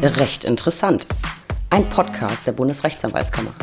Recht interessant. Ein Podcast der Bundesrechtsanwaltskammer.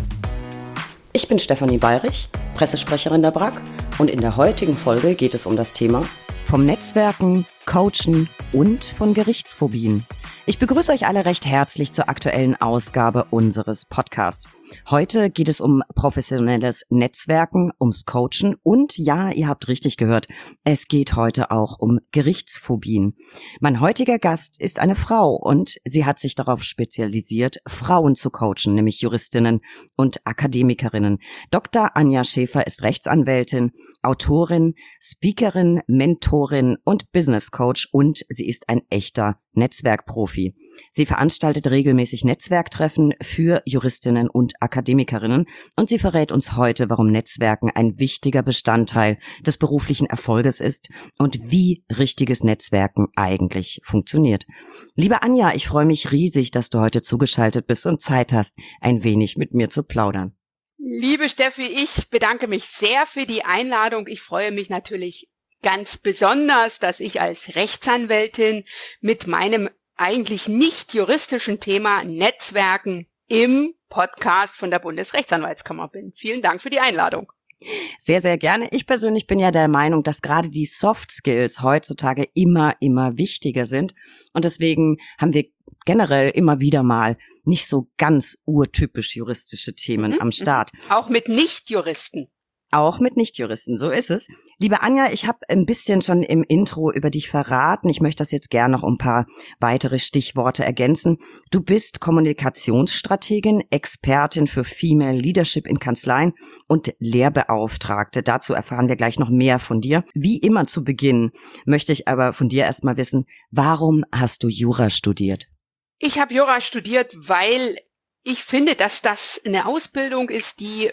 Ich bin Stefanie Bayrich, Pressesprecherin der BRAG, und in der heutigen Folge geht es um das Thema vom Netzwerken, Coachen und von Gerichtsphobien. Ich begrüße euch alle recht herzlich zur aktuellen Ausgabe unseres Podcasts. Heute geht es um professionelles Netzwerken, ums Coachen und ja, ihr habt richtig gehört, es geht heute auch um Gerichtsphobien. Mein heutiger Gast ist eine Frau und sie hat sich darauf spezialisiert, Frauen zu coachen, nämlich Juristinnen und Akademikerinnen. Dr. Anja Schäfer ist Rechtsanwältin, Autorin, Speakerin, Mentorin und Business Coach und sie ist ein echter Netzwerkprofi. Sie veranstaltet regelmäßig Netzwerktreffen für Juristinnen und Akademikerinnen und sie verrät uns heute, warum Netzwerken ein wichtiger Bestandteil des beruflichen Erfolges ist und wie richtiges Netzwerken eigentlich funktioniert. Liebe Anja, ich freue mich riesig, dass du heute zugeschaltet bist und Zeit hast, ein wenig mit mir zu plaudern. Liebe Steffi, ich bedanke mich sehr für die Einladung. Ich freue mich natürlich ganz besonders, dass ich als Rechtsanwältin mit meinem eigentlich nicht juristischen Thema Netzwerken im Podcast von der Bundesrechtsanwaltskammer bin. Vielen Dank für die Einladung. Sehr, sehr gerne. Ich persönlich bin ja der Meinung, dass gerade die Soft Skills heutzutage immer wichtiger sind. Und deswegen haben wir generell immer wieder mal nicht so ganz urtypisch juristische Themen am Start. Auch mit Nichtjuristen. Auch mit Nichtjuristen, so ist es. Liebe Anja, ich habe ein bisschen schon im Intro über dich verraten. Ich möchte das jetzt gerne noch um ein paar weitere Stichworte ergänzen. Du bist Kommunikationsstrategin, Expertin für Female Leadership in Kanzleien und Lehrbeauftragte. Dazu erfahren wir gleich noch mehr von dir. Wie immer zu Beginn möchte ich aber von dir erstmal wissen, warum hast du Jura studiert? Ich habe Jura studiert, weil ich finde, dass das eine Ausbildung ist, die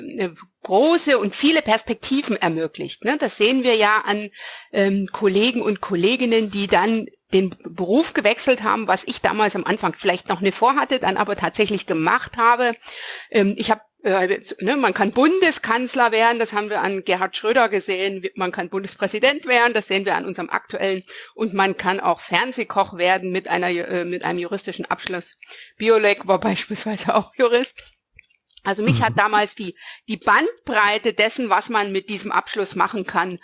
große und viele Perspektiven ermöglicht. Das sehen wir ja an Kollegen und Kolleginnen, die dann den Beruf gewechselt haben, was ich damals am Anfang vielleicht noch nicht vorhatte, dann aber tatsächlich gemacht habe. Ich habe man kann Bundeskanzler werden, das haben wir an Gerhard Schröder gesehen, man kann Bundespräsident werden, das sehen wir an unserem aktuellen, und man kann auch Fernsehkoch werden mit einem juristischen Abschluss. Biolek war beispielsweise auch Jurist. Also mich hat damals die Bandbreite dessen, was man mit diesem Abschluss machen kann,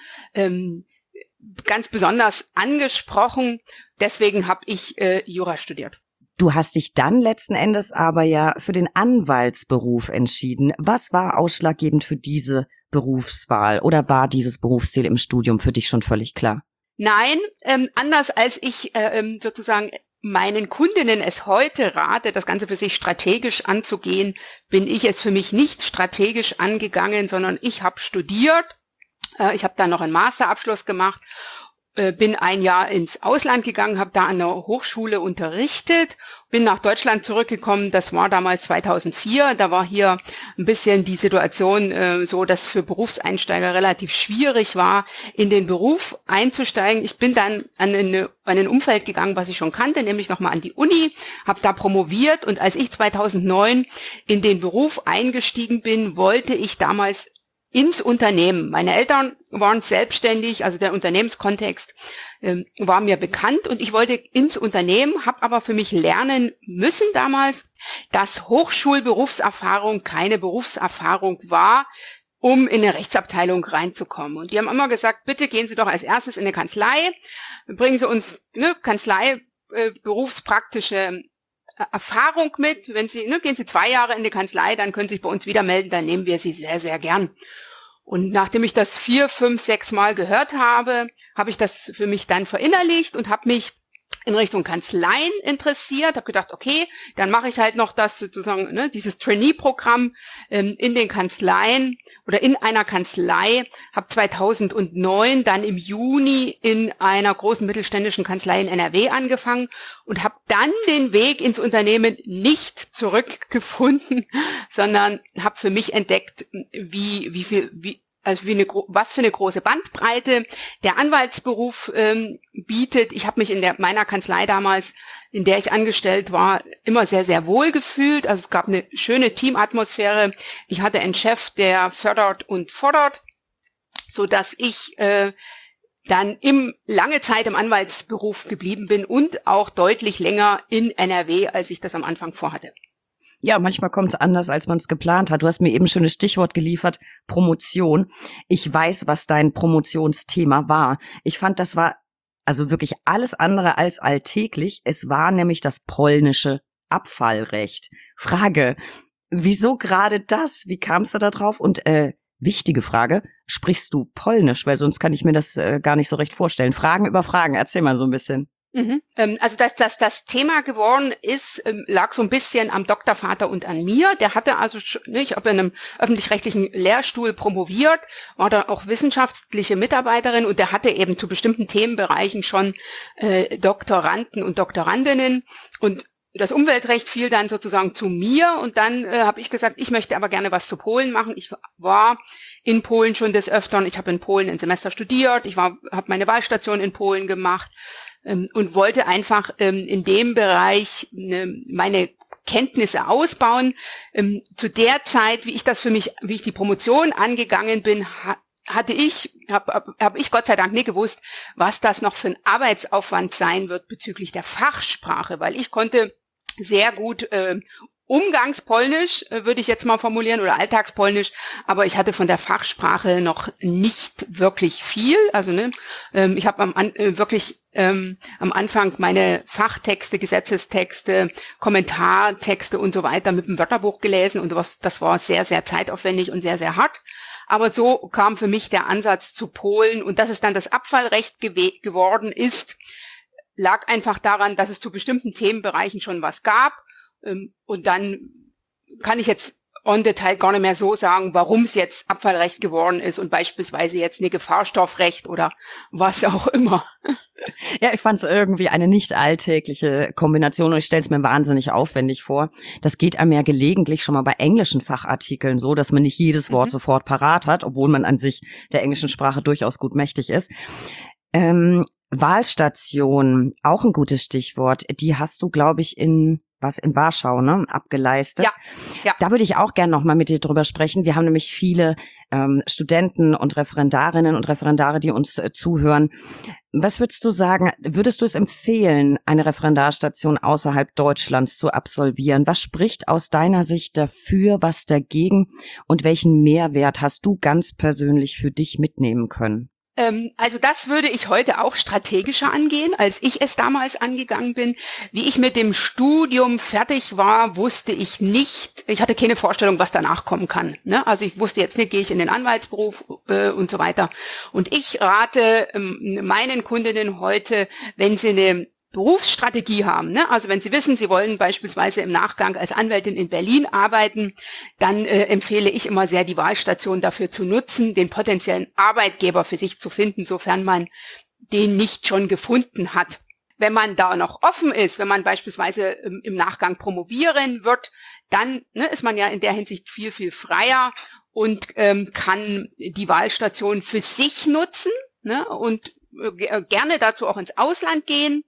ganz besonders angesprochen. Deswegen habe ich Jura studiert. Du hast dich dann letzten Endes aber ja für den Anwaltsberuf entschieden. Was war ausschlaggebend für diese Berufswahl oder war dieses Berufsziel im Studium für dich schon völlig klar? Nein, anders als ich sozusagen meinen Kundinnen es heute rate, das Ganze für sich strategisch anzugehen, bin ich es für mich nicht strategisch angegangen, sondern ich habe studiert. Ich habe dann noch einen Masterabschluss gemacht, bin ein Jahr ins Ausland gegangen, habe da an der Hochschule unterrichtet, bin nach Deutschland zurückgekommen, das war damals 2004, da war hier ein bisschen die Situation so, dass für Berufseinsteiger relativ schwierig war, in den Beruf einzusteigen. Ich bin dann an ein Umfeld gegangen, was ich schon kannte, nämlich nochmal an die Uni, habe da promoviert, und als ich 2009 in den Beruf eingestiegen bin, wollte ich damals ins Unternehmen. Meine Eltern waren selbstständig, also der Unternehmenskontext war mir bekannt, und ich wollte ins Unternehmen, habe aber für mich lernen müssen damals, dass Hochschulberufserfahrung keine Berufserfahrung war, um in eine Rechtsabteilung reinzukommen. Und die haben immer gesagt, bitte gehen Sie doch als erstes in eine Kanzlei, bringen Sie uns berufspraktische Erfahrung mit. Wenn Sie, gehen Sie 2 Jahre in die Kanzlei, dann können Sie sich bei uns wieder melden, dann nehmen wir Sie sehr, sehr gern. Und nachdem ich das 4, 5, 6 Mal gehört habe, habe ich das für mich dann verinnerlicht und habe mich in Richtung Kanzleien interessiert, habe gedacht, okay, dann mache ich halt noch das sozusagen, dieses Trainee-Programm in den Kanzleien oder in einer Kanzlei, habe 2009 dann im Juni in einer großen mittelständischen Kanzlei in NRW angefangen und habe dann den Weg ins Unternehmen nicht zurückgefunden, sondern habe für mich entdeckt, was für eine große Bandbreite der Anwaltsberuf bietet. Ich habe mich in meiner Kanzlei damals, in der ich angestellt war, immer sehr, sehr wohl gefühlt. Also es gab eine schöne Teamatmosphäre. Ich hatte einen Chef, der fördert und fordert, so dass ich dann lange Zeit im Anwaltsberuf geblieben bin und auch deutlich länger in NRW, als ich das am Anfang vorhatte. Ja, manchmal kommt es anders, als man es geplant hat. Du hast mir eben ein schönes Stichwort geliefert, Promotion. Ich weiß, was dein Promotionsthema war. Ich fand, das war also wirklich alles andere als alltäglich. Es war nämlich das polnische Abfallrecht. Frage, wieso gerade das? Wie kamst du da drauf? Und wichtige Frage, sprichst du Polnisch? Weil sonst kann ich mir das gar nicht so recht vorstellen. Fragen über Fragen, erzähl mal so ein bisschen. Also das Thema geworden ist, lag so ein bisschen am Doktorvater und an mir. Der hatte also, ich habe in einem öffentlich-rechtlichen Lehrstuhl promoviert, war da auch wissenschaftliche Mitarbeiterin und der hatte eben zu bestimmten Themenbereichen schon Doktoranden und Doktorandinnen und das Umweltrecht fiel dann sozusagen zu mir und dann habe ich gesagt, ich möchte aber gerne was zu Polen machen. Ich war in Polen schon des Öfteren, ich habe in Polen ein Semester studiert, habe meine Wahlstation in Polen gemacht und wollte einfach in dem Bereich meine Kenntnisse ausbauen. Zu der Zeit, wie ich die Promotion angegangen bin, habe ich Gott sei Dank nie gewusst, was das noch für ein Arbeitsaufwand sein wird bezüglich der Fachsprache, weil ich konnte sehr gut Umgangspolnisch, würde ich jetzt mal formulieren, oder Alltagspolnisch, aber ich hatte von der Fachsprache noch nicht wirklich viel. Also ich habe am Anfang meine Fachtexte, Gesetzestexte, Kommentartexte und so weiter mit dem Wörterbuch gelesen und das war sehr, sehr zeitaufwendig und sehr, sehr hart. Aber so kam für mich der Ansatz zu Polen und dass es dann das Abfallrecht geworden ist, lag einfach daran, dass es zu bestimmten Themenbereichen schon was gab. Und dann kann ich jetzt en Detail gar nicht mehr so sagen, warum es jetzt Abfallrecht geworden ist und beispielsweise jetzt nicht Gefahrstoffrecht oder was auch immer. Ja, ich fand es irgendwie eine nicht alltägliche Kombination und ich stelle es mir wahnsinnig aufwendig vor. Das geht einem ja gelegentlich schon mal bei englischen Fachartikeln so, dass man nicht jedes Wort sofort parat hat, obwohl man an sich der englischen Sprache durchaus gut mächtig ist. Wahlstation, auch ein gutes Stichwort. Die hast du, glaube ich, in Warschau, abgeleistet. Ja. Da würde ich auch gerne noch mal mit dir drüber sprechen. Wir haben nämlich viele Studenten und Referendarinnen und Referendare, die uns zuhören. Was würdest du sagen? Würdest du es empfehlen, eine Referendarstation außerhalb Deutschlands zu absolvieren? Was spricht aus deiner Sicht dafür, was dagegen und welchen Mehrwert hast du ganz persönlich für dich mitnehmen können? Also das würde ich heute auch strategischer angehen, als ich es damals angegangen bin. Wie ich mit dem Studium fertig war, wusste ich nicht, ich hatte keine Vorstellung, was danach kommen kann. Ne? Also ich wusste jetzt nicht, gehe ich in den Anwaltsberuf und so weiter. Und ich rate meinen Kundinnen heute, wenn sie eine Berufsstrategie haben, ne? Also wenn Sie wissen, Sie wollen beispielsweise im Nachgang als Anwältin in Berlin arbeiten, dann empfehle ich immer sehr, die Wahlstation dafür zu nutzen, den potenziellen Arbeitgeber für sich zu finden, sofern man den nicht schon gefunden hat. Wenn man da noch offen ist, wenn man beispielsweise im Nachgang promovieren wird, dann ist man ja in der Hinsicht viel, viel freier und kann die Wahlstation für sich nutzen, ne? Und gerne dazu auch ins Ausland gehen.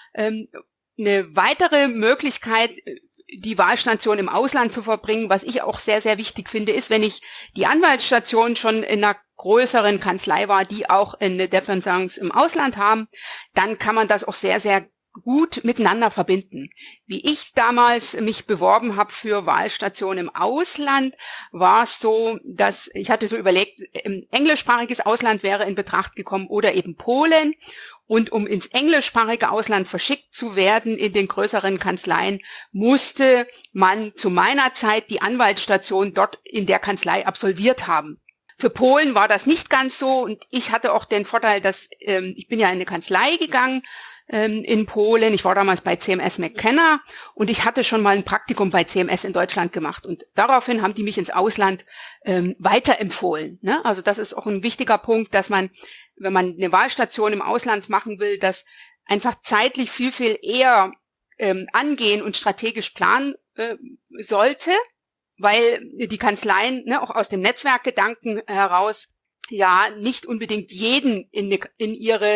Eine weitere Möglichkeit, die Wahlstation im Ausland zu verbringen, was ich auch sehr, sehr wichtig finde, ist, wenn ich die Anwaltsstation schon in einer größeren Kanzlei war, die auch eine Dependance im Ausland haben, dann kann man das auch sehr, sehr gut miteinander verbinden. Wie ich damals mich beworben habe für Wahlstationen im Ausland, war es so, dass ich hatte so überlegt, englischsprachiges Ausland wäre in Betracht gekommen oder eben Polen. Und um ins englischsprachige Ausland verschickt zu werden in den größeren Kanzleien, musste man zu meiner Zeit die Anwaltsstation dort in der Kanzlei absolviert haben. Für Polen war das nicht ganz so und ich hatte auch den Vorteil, dass ich bin ja in eine Kanzlei gegangen in Polen. Ich war damals bei CMS McKenna und ich hatte schon mal ein Praktikum bei CMS in Deutschland gemacht und daraufhin haben die mich ins Ausland weiterempfohlen. Ne? Also das ist auch ein wichtiger Punkt, dass man, wenn man eine Wahlstation im Ausland machen will, das einfach zeitlich viel, viel eher angehen und strategisch planen sollte, weil die Kanzleien auch aus dem Netzwerkgedanken heraus ja nicht unbedingt jeden in ihre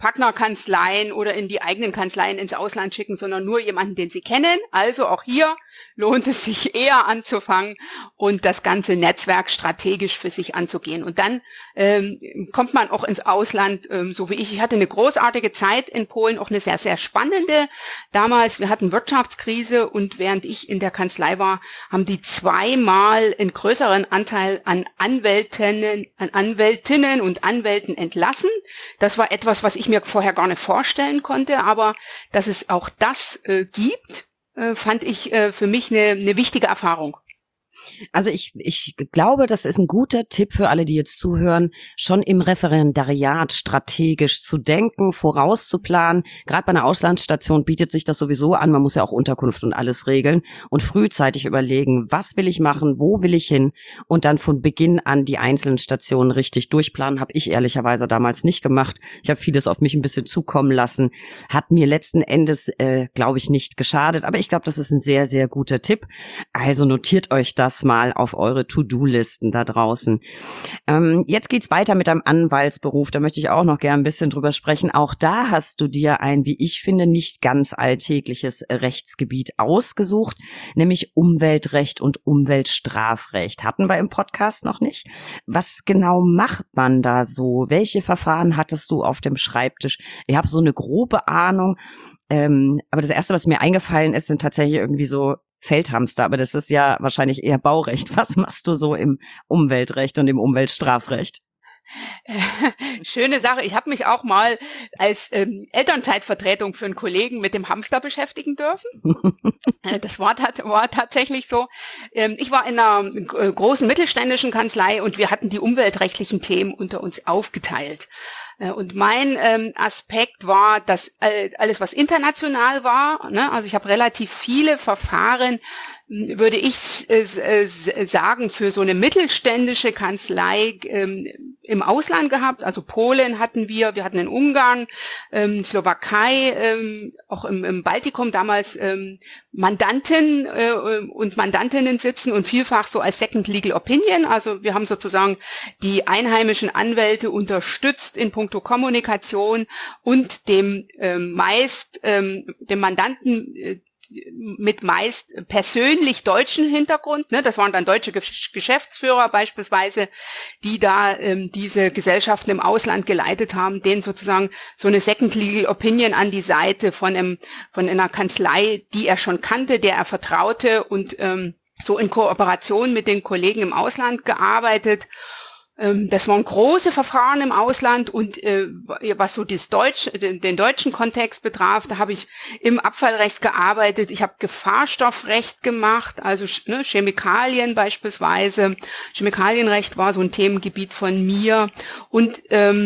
Partnerkanzleien oder in die eigenen Kanzleien ins Ausland schicken, sondern nur jemanden, den sie kennen. Also auch hier lohnt es sich eher anzufangen und das ganze Netzwerk strategisch für sich anzugehen. Und dann kommt man auch ins Ausland, so wie ich. Ich hatte eine großartige Zeit in Polen, auch eine sehr, sehr spannende. Damals, wir hatten Wirtschaftskrise und während ich in der Kanzlei war, haben die zweimal einen größeren Anteil an Anwältinnen und Anwälten entlassen. Das war etwas, was ich mir vorher gar nicht vorstellen konnte, aber dass es auch das gibt, fand ich für mich eine wichtige Erfahrung. Also ich glaube, das ist ein guter Tipp für alle, die jetzt zuhören, schon im Referendariat strategisch zu denken, vorauszuplanen. Gerade bei einer Auslandsstation bietet sich das sowieso an. Man muss ja auch Unterkunft und alles regeln und frühzeitig überlegen, was will ich machen, wo will ich hin und dann von Beginn an die einzelnen Stationen richtig durchplanen. Habe ich ehrlicherweise damals nicht gemacht. Ich habe vieles auf mich ein bisschen zukommen lassen. Hat mir letzten Endes, glaube ich, nicht geschadet. Aber ich glaube, das ist ein sehr, sehr guter Tipp. Also notiert euch das mal auf eure To-Do-Listen da draußen. Jetzt geht's weiter mit deinem Anwaltsberuf. Da möchte ich auch noch gern ein bisschen drüber sprechen. Auch da hast du dir ein, wie ich finde, nicht ganz alltägliches Rechtsgebiet ausgesucht, nämlich Umweltrecht und Umweltstrafrecht. Hatten wir im Podcast noch nicht. Was genau macht man da so? Welche Verfahren hattest du auf dem Schreibtisch? Ich habe so eine grobe Ahnung, aber das Erste, was mir eingefallen ist, sind tatsächlich irgendwie so Feldhamster, aber das ist ja wahrscheinlich eher Baurecht. Was machst du so im Umweltrecht und im Umweltstrafrecht? Schöne Sache. Ich habe mich auch mal als Elternzeitvertretung für einen Kollegen mit dem Hamster beschäftigen dürfen. Das war tatsächlich so. Ich war in einer großen mittelständischen Kanzlei und wir hatten die umweltrechtlichen Themen unter uns aufgeteilt. Und mein Aspekt war, dass alles, was international war, ne, also ich habe relativ viele Verfahren, würde ich sagen, für so eine mittelständische Kanzlei im Ausland gehabt. Also Polen hatten wir hatten in Ungarn, Slowakei, auch im Baltikum damals Mandanten und Mandantinnen sitzen und vielfach so als Second Legal Opinion. Also wir haben sozusagen die einheimischen Anwälte unterstützt in puncto Kommunikation und dem Mandanten mit meist persönlich deutschen Hintergrund, ne? Das waren dann deutsche Geschäftsführer beispielsweise, die da diese Gesellschaften im Ausland geleitet haben, denen sozusagen so eine Second Legal Opinion an die Seite von einer Kanzlei, die er schon kannte, der er vertraute und so in Kooperation mit den Kollegen im Ausland gearbeitet. Das waren große Verfahren im Ausland und was so den deutschen Kontext betraf, da habe ich im Abfallrecht gearbeitet. Ich habe Gefahrstoffrecht gemacht, also Chemikalien beispielsweise. Chemikalienrecht war so ein Themengebiet von mir und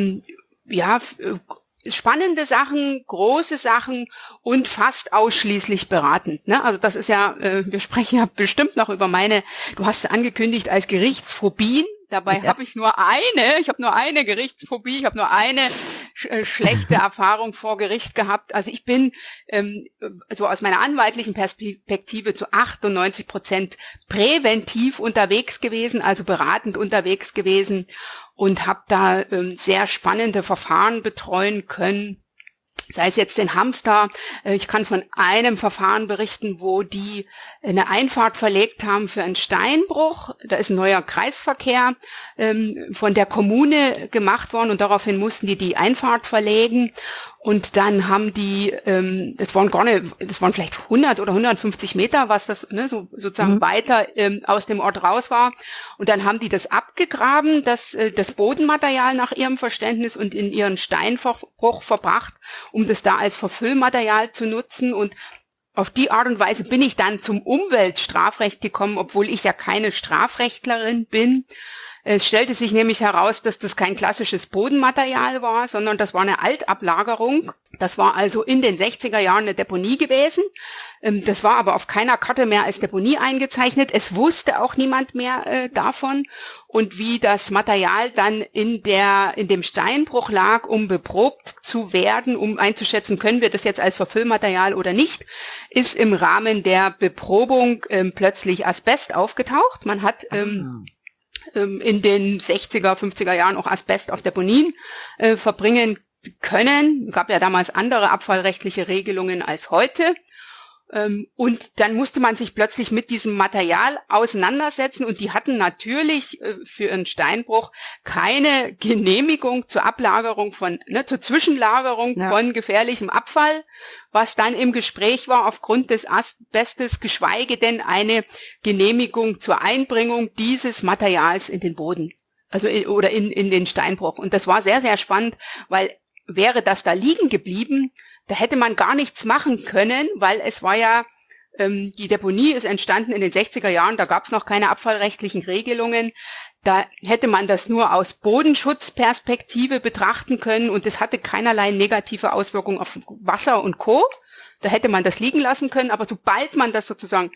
spannende Sachen, große Sachen und fast ausschließlich beratend. Ne? Also das ist ja, wir sprechen ja bestimmt noch über du hast angekündigt als Gerichtsphobien. Dabei habe ich nur eine Gerichtsphobie, ich habe nur eine schlechte Erfahrung vor Gericht gehabt. Also ich bin so aus meiner anwaltlichen Perspektive zu 98% präventiv unterwegs gewesen, also beratend unterwegs gewesen und habe da sehr spannende Verfahren betreuen können. Sei es jetzt den Hamster, ich kann von einem Verfahren berichten, wo die eine Einfahrt verlegt haben für einen Steinbruch. Da ist ein neuer Kreisverkehr von der Kommune gemacht worden und daraufhin mussten die Einfahrt verlegen. Und dann haben die, das waren vielleicht 100 oder 150 Meter, was das sozusagen weiter aus dem Ort raus war. Und dann haben die das abgegraben, das Bodenmaterial nach ihrem Verständnis und in ihren Steinbruch verbracht, um das da als Verfüllmaterial zu nutzen. Und auf die Art und Weise bin ich dann zum Umweltstrafrecht gekommen, obwohl ich ja keine Strafrechtlerin bin. Es stellte sich nämlich heraus, dass das kein klassisches Bodenmaterial war, sondern das war eine Altablagerung. Das war also in den 60er Jahren eine Deponie gewesen. Das war aber auf keiner Karte mehr als Deponie eingezeichnet. Es wusste auch niemand mehr davon. Und wie das Material dann in dem Steinbruch lag, um beprobt zu werden, um einzuschätzen, können wir das jetzt als Verfüllmaterial oder nicht, ist im Rahmen der Beprobung plötzlich Asbest aufgetaucht. Man hat in den 60er, 50er Jahren auch Asbest auf Deponien verbringen können. Es gab ja damals andere abfallrechtliche Regelungen als heute. Und dann musste man sich plötzlich mit diesem Material auseinandersetzen und die hatten natürlich für ihren Steinbruch keine Genehmigung zur Ablagerung zur Zwischenlagerung von gefährlichem Abfall, was dann im Gespräch war aufgrund des Asbestes, geschweige denn eine Genehmigung zur Einbringung dieses Materials in den Boden, also in den Steinbruch. Und das war sehr, sehr spannend, weil wäre das da liegen geblieben, da hätte man gar nichts machen können, weil es war ja, die Deponie ist entstanden in den 60er Jahren, da gab es noch keine abfallrechtlichen Regelungen. Da hätte man das nur aus Bodenschutzperspektive betrachten können und es hatte keinerlei negative Auswirkungen auf Wasser und Co. Da hätte man das liegen lassen können, aber sobald man das sozusagen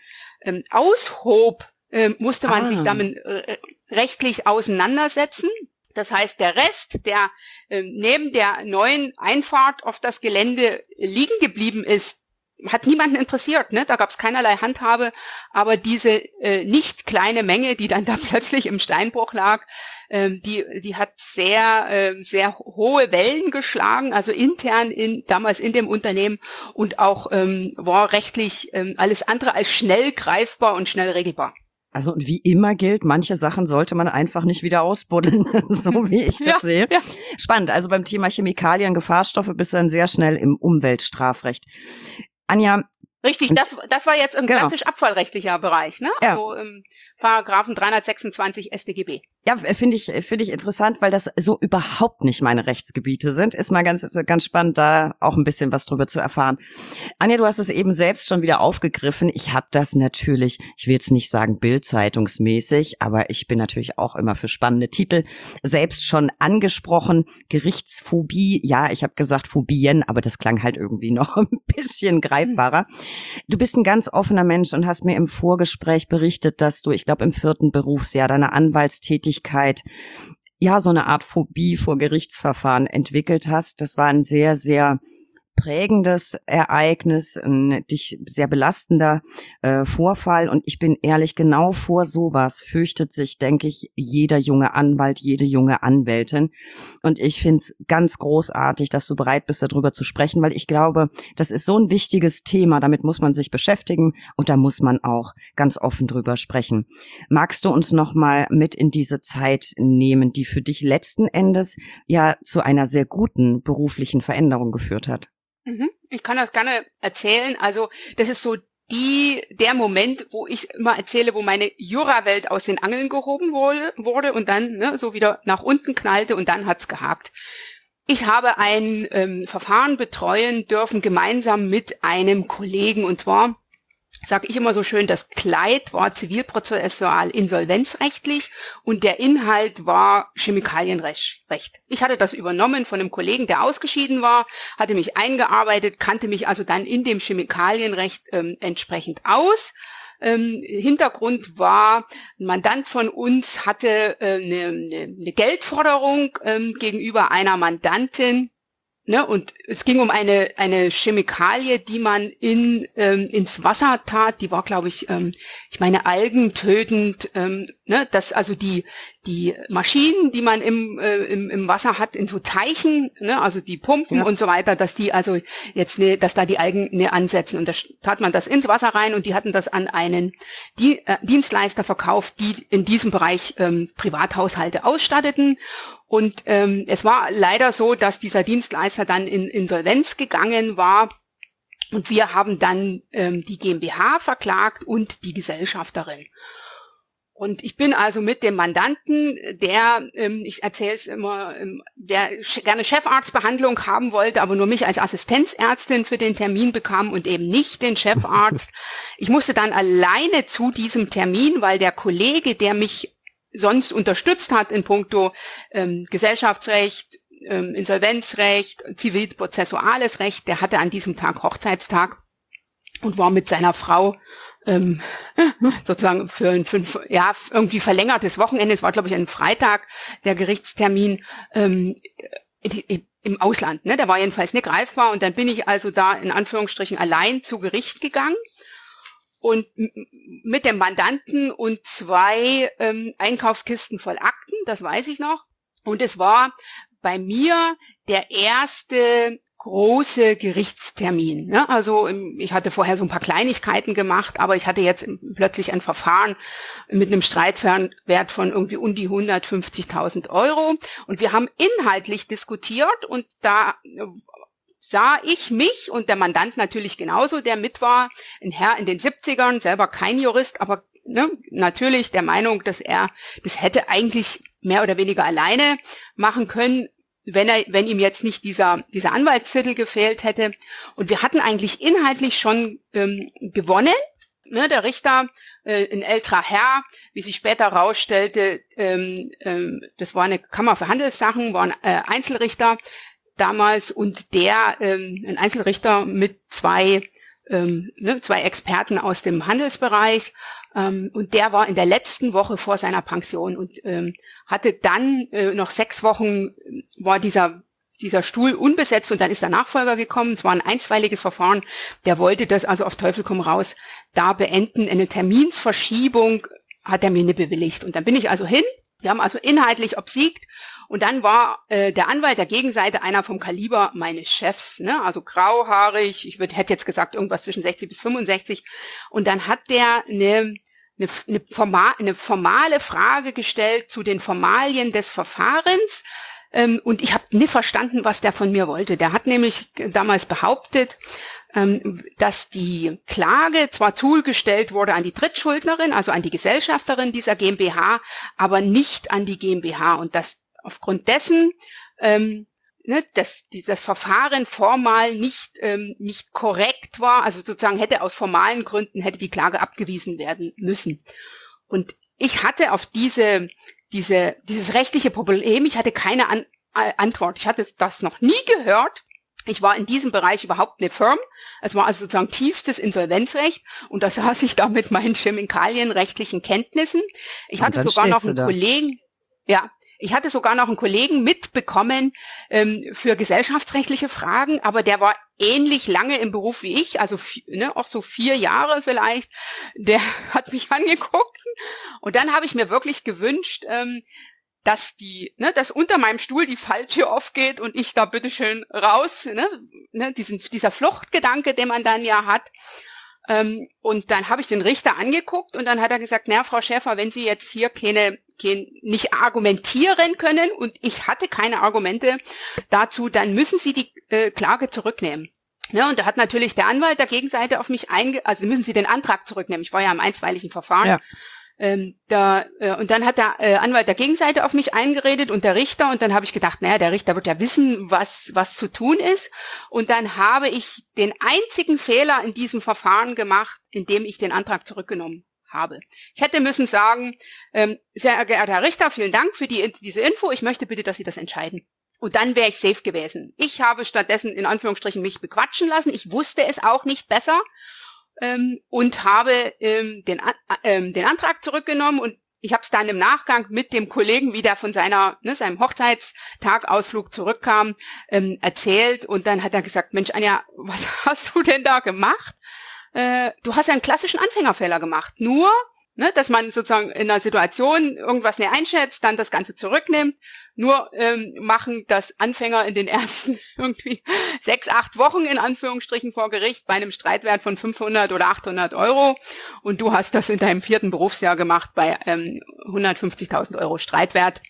aushob, musste man sich damit rechtlich auseinandersetzen. Das heißt, der Rest, der neben der neuen Einfahrt auf das Gelände liegen geblieben ist, hat niemanden interessiert, ne? Da gab es keinerlei Handhabe, aber diese nicht kleine Menge, die dann da plötzlich im Steinbruch lag, die hat sehr hohe Wellen geschlagen, also intern damals in dem Unternehmen und auch war rechtlich alles andere als schnell greifbar und schnell regelbar. Also und wie immer gilt, manche Sachen sollte man einfach nicht wieder ausbuddeln, so wie ich das sehe. Ja. Spannend, also beim Thema Chemikalien, Gefahrstoffe bist du dann sehr schnell im Umweltstrafrecht. Anja. Richtig, das war jetzt im klassisch abfallrechtlicher Bereich, ne? Ja. Also im Paragraphen 326 StGB. Ja, finde ich interessant, weil das so überhaupt nicht meine Rechtsgebiete sind. Ist mal ganz spannend, da auch ein bisschen was drüber zu erfahren. Anja, du hast es eben selbst schon wieder aufgegriffen. Ich habe das natürlich, ich will jetzt nicht sagen bildzeitungsmäßig, aber ich bin natürlich auch immer für spannende Titel selbst schon angesprochen. Gerichtsphobie, ja, ich habe gesagt Phobien, aber das klang halt irgendwie noch ein bisschen greifbarer. Du bist ein ganz offener Mensch und hast mir im Vorgespräch berichtet, dass du, ich glaube, im 4. Berufsjahr deiner Anwaltstätigkeit ja so eine Art Phobie vor Gerichtsverfahren entwickelt hast. Das war ein sehr, sehr prägendes Ereignis, ein dich sehr belastender Vorfall. Und ich bin ehrlich, genau vor sowas fürchtet sich, denke ich, jeder junge Anwalt, jede junge Anwältin. Und ich finde es ganz großartig, dass du bereit bist, darüber zu sprechen, weil ich glaube, das ist so ein wichtiges Thema, damit muss man sich beschäftigen und da muss man auch ganz offen drüber sprechen. Magst du uns noch mal mit in diese Zeit nehmen, die für dich letzten Endes ja zu einer sehr guten beruflichen Veränderung geführt hat? Ich kann das gerne erzählen. Also das ist so der Moment, wo ich immer erzähle, wo meine Jurawelt aus den Angeln gehoben wurde und dann so wieder nach unten knallte und dann hat's gehakt. Ich habe ein Verfahren betreuen dürfen, gemeinsam mit einem Kollegen, und zwar sage ich immer so schön, das Kleid war zivilprozessual insolvenzrechtlich und der Inhalt war Chemikalienrecht. Ich hatte das übernommen von einem Kollegen, der ausgeschieden war, hatte mich eingearbeitet, kannte mich also dann in dem Chemikalienrecht entsprechend aus. Hintergrund war, ein Mandant von uns hatte eine Geldforderung gegenüber einer Mandantin. Ne, und es ging um eine Chemikalie, die man ins Wasser tat. Die war, glaube ich, ich meine algentötend. Dass also die Maschinen, die man im Wasser hat, in so Teichen, also die Pumpen und so weiter, dass die also jetzt dass da die Algen ansetzen. Und da tat man das ins Wasser rein und die hatten das an einen Dienstleister verkauft, die in diesem Bereich Privathaushalte ausstatteten. Und es war leider so, dass dieser Dienstleister dann in Insolvenz gegangen war. Und wir haben dann die GmbH verklagt und die Gesellschafterin. Und ich bin also mit dem Mandanten, ich erzähle es immer, der gerne Chefarztbehandlung haben wollte, aber nur mich als Assistenzärztin für den Termin bekam und eben nicht den Chefarzt. Ich musste dann alleine zu diesem Termin, weil der Kollege, der mich sonst unterstützt hat in puncto Gesellschaftsrecht, Insolvenzrecht, zivilprozessuales Recht, der hatte an diesem Tag Hochzeitstag und war mit seiner Frau sozusagen für ein irgendwie verlängertes Wochenende, es war glaube ich ein Freitag, der Gerichtstermin im Ausland, der war jedenfalls nicht greifbar und dann bin ich also da in Anführungsstrichen allein zu Gericht gegangen. Und mit dem Mandanten und 2 Einkaufskisten voll Akten, das weiß ich noch. Und es war bei mir der erste große Gerichtstermin. Ne? Also ich hatte vorher so ein paar Kleinigkeiten gemacht, aber ich hatte jetzt plötzlich ein Verfahren mit einem Streitwert von irgendwie um die 150.000 Euro. Und wir haben inhaltlich diskutiert und da sah ich mich und der Mandant natürlich genauso, der mit war, ein Herr in den 70ern, selber kein Jurist, aber natürlich der Meinung, dass er das hätte eigentlich mehr oder weniger alleine machen können, wenn ihm jetzt nicht dieser Anwaltstitel gefehlt hätte. Und wir hatten eigentlich inhaltlich schon gewonnen. Ne, der Richter, ein älterer Herr, wie sich später herausstellte, das war eine Kammer für Handelssachen, war ein Einzelrichter damals und ein Einzelrichter mit zwei Experten aus dem Handelsbereich. Und der war in der letzten Woche vor seiner Pension und hatte dann noch 6 Wochen war dieser Stuhl unbesetzt und dann ist der Nachfolger gekommen. Es war ein einstweiliges Verfahren. Der wollte das also auf Teufel komm raus da beenden. Eine Terminsverschiebung hat er mir nicht bewilligt. Und dann bin ich also hin. Wir haben also inhaltlich obsiegt. Und dann war der Anwalt der Gegenseite einer vom Kaliber meines Chefs, ne? Also grauhaarig, hätte jetzt gesagt irgendwas zwischen 60 bis 65. Und dann hat der eine formale Frage gestellt zu den Formalien des Verfahrens. Und ich habe nicht verstanden, was der von mir wollte. Der hat nämlich damals behauptet, dass die Klage zwar zugestellt wurde an die Drittschuldnerin, also an die Gesellschafterin dieser GmbH, aber nicht an die GmbH und dass aufgrund dessen dass das Verfahren formal nicht korrekt war, also sozusagen hätte aus formalen Gründen hätte die Klage abgewiesen werden müssen. Und ich hatte auf dieses rechtliche Problem, ich hatte keine Antwort. Ich hatte das noch nie gehört. Ich war in diesem Bereich überhaupt nicht firm. Es war also sozusagen tiefstes Insolvenzrecht und da saß ich da mit meinen chemikalienrechtlichen Kenntnissen. Ich hatte sogar noch einen Kollegen mitbekommen für gesellschaftsrechtliche Fragen, aber der war ähnlich lange im Beruf wie ich, also auch so 4 Jahre vielleicht. Der hat mich angeguckt und dann habe ich mir wirklich gewünscht, dass dass unter meinem Stuhl die Falltür aufgeht und ich da bitteschön raus, dieser Fluchtgedanke, den man dann ja hat. Und dann habe ich den Richter angeguckt und dann hat er gesagt, na, Frau Schäfer, wenn Sie jetzt hier nicht argumentieren können und ich hatte keine Argumente dazu, dann müssen Sie die Klage zurücknehmen. Ja, und da hat natürlich der Anwalt der Gegenseite auf mich also müssen Sie den Antrag zurücknehmen. Ich war ja im einstweiligen Verfahren. Ja. Und dann hat der Anwalt der Gegenseite auf mich eingeredet und der Richter und dann habe ich gedacht, naja, der Richter wird ja wissen, was zu tun ist. Und dann habe ich den einzigen Fehler in diesem Verfahren gemacht, indem ich den Antrag zurückgenommen habe. Ich hätte müssen sagen, sehr geehrter Herr Richter, vielen Dank für diese Info. Ich möchte bitte, dass Sie das entscheiden. Und dann wäre ich safe gewesen. Ich habe stattdessen in Anführungsstrichen mich bequatschen lassen. Ich wusste es auch nicht besser. Und habe den Antrag zurückgenommen und ich habe es dann im Nachgang mit dem Kollegen, wie der von seinem Hochzeitstagausflug zurückkam, erzählt und dann hat er gesagt, Mensch Anja, was hast du denn da gemacht? Du hast ja einen klassischen Anfängerfehler gemacht, nur dass man sozusagen in einer Situation irgendwas nicht einschätzt, dann das Ganze zurücknimmt. Nur machen das Anfänger in den ersten irgendwie 6, 8 Wochen in Anführungsstrichen vor Gericht bei einem Streitwert von 500 oder 800 Euro. Und du hast das in deinem 4. Berufsjahr gemacht bei 150.000 Euro Streitwert.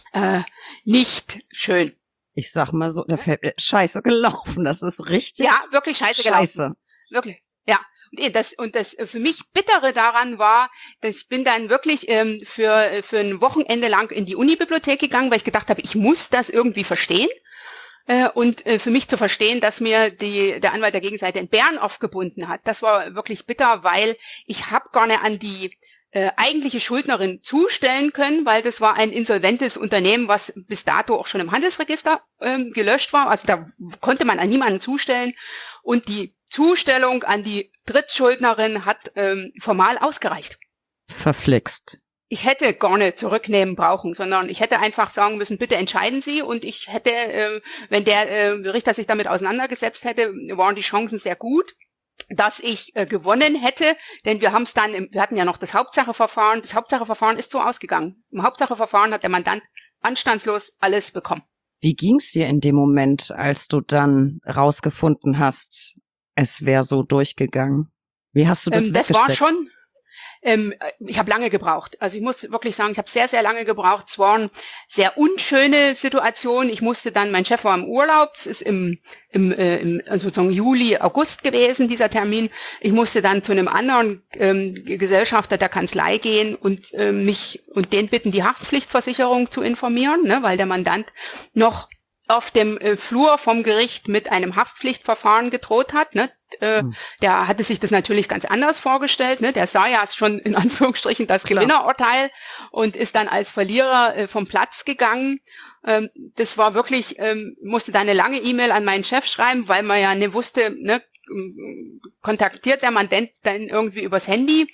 Nicht schön. Ich sag mal so, der fällt scheiße gelaufen. Das ist richtig. Ja, wirklich scheiße gelaufen. Wirklich, ja. Und das für mich Bittere daran war, dass ich bin dann wirklich für ein Wochenende lang in die Unibibliothek gegangen, weil ich gedacht habe, ich muss das irgendwie verstehen. Und für mich zu verstehen, dass mir der Anwalt der Gegenseite in Bern aufgebunden hat, das war wirklich bitter, weil ich habe gar nicht an die eigentliche Schuldnerin zustellen können, weil das war ein insolventes Unternehmen, was bis dato auch schon im Handelsregister gelöscht war. Also da konnte man an niemanden zustellen. Und die Zustellung an die Drittschuldnerin hat formal ausgereicht. Verflixt. Ich hätte gar nicht zurücknehmen brauchen, sondern ich hätte einfach sagen müssen, bitte entscheiden Sie. Und ich hätte, wenn der Richter sich damit auseinandergesetzt hätte, waren die Chancen sehr gut, dass ich gewonnen hätte, denn wir hatten ja noch das Hauptsacheverfahren. Das Hauptsacheverfahren ist so ausgegangen. Im Hauptsacheverfahren hat der Mandant anstandslos alles bekommen. Wie ging's dir in dem Moment, als du dann rausgefunden hast, es wäre so durchgegangen? Wie hast du das Das weggesteckt? war schon, ich habe lange gebraucht. Also ich muss wirklich sagen, ich habe sehr, sehr lange gebraucht. Es waren sehr unschöne Situationen. Ich musste dann, mein Chef war im Urlaub, es ist im sozusagen Juli, August gewesen, dieser Termin. Ich musste dann zu einem anderen Gesellschafter der Kanzlei gehen und den bitten, die Haftpflichtversicherung zu informieren, ne, weil der Mandant noch auf dem Flur vom Gericht mit einem Haftpflichtverfahren gedroht hat. Ne? Der hatte sich das natürlich ganz anders vorgestellt. Ne? Der sah ja schon in Anführungsstrichen das Gewinnerurteil und ist dann als Verlierer vom Platz gegangen. Das war wirklich, musste da eine lange E-Mail an meinen Chef schreiben, weil man ja nicht wusste, ne, kontaktiert der Mandant dann irgendwie übers Handy.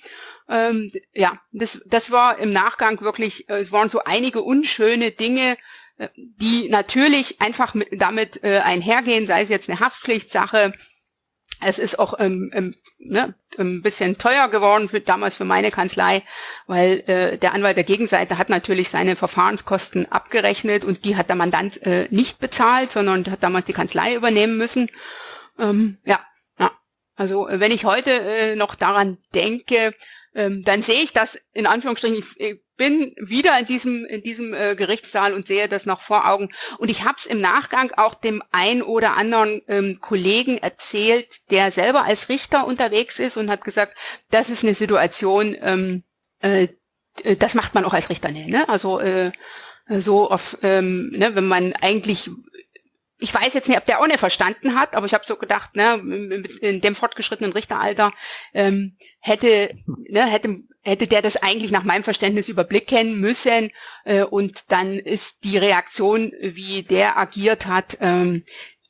Das war im Nachgang wirklich, es waren so einige unschöne Dinge, die natürlich einfach damit einhergehen, sei es jetzt eine Haftpflichtsache. Es ist auch ein bisschen teuer geworden damals für meine Kanzlei, weil der Anwalt der Gegenseite hat natürlich seine Verfahrenskosten abgerechnet und die hat der Mandant nicht bezahlt, sondern hat damals die Kanzlei übernehmen müssen. Also wenn ich heute noch daran denke, dann sehe ich das in Anführungsstrichen, ich bin wieder in diesem Gerichtssaal und sehe das noch vor Augen. Und ich habe es im Nachgang auch dem ein oder anderen Kollegen erzählt, der selber als Richter unterwegs ist und hat gesagt, das ist eine Situation, das macht man auch als Richter nicht. Ne? Also wenn man eigentlich, ich weiß jetzt nicht, ob der auch nicht verstanden hat, aber ich habe so gedacht, ne, in dem fortgeschrittenen Richteralter hätte der das eigentlich nach meinem Verständnis überblicken müssen, und dann ist die Reaktion, wie der agiert hat, wenn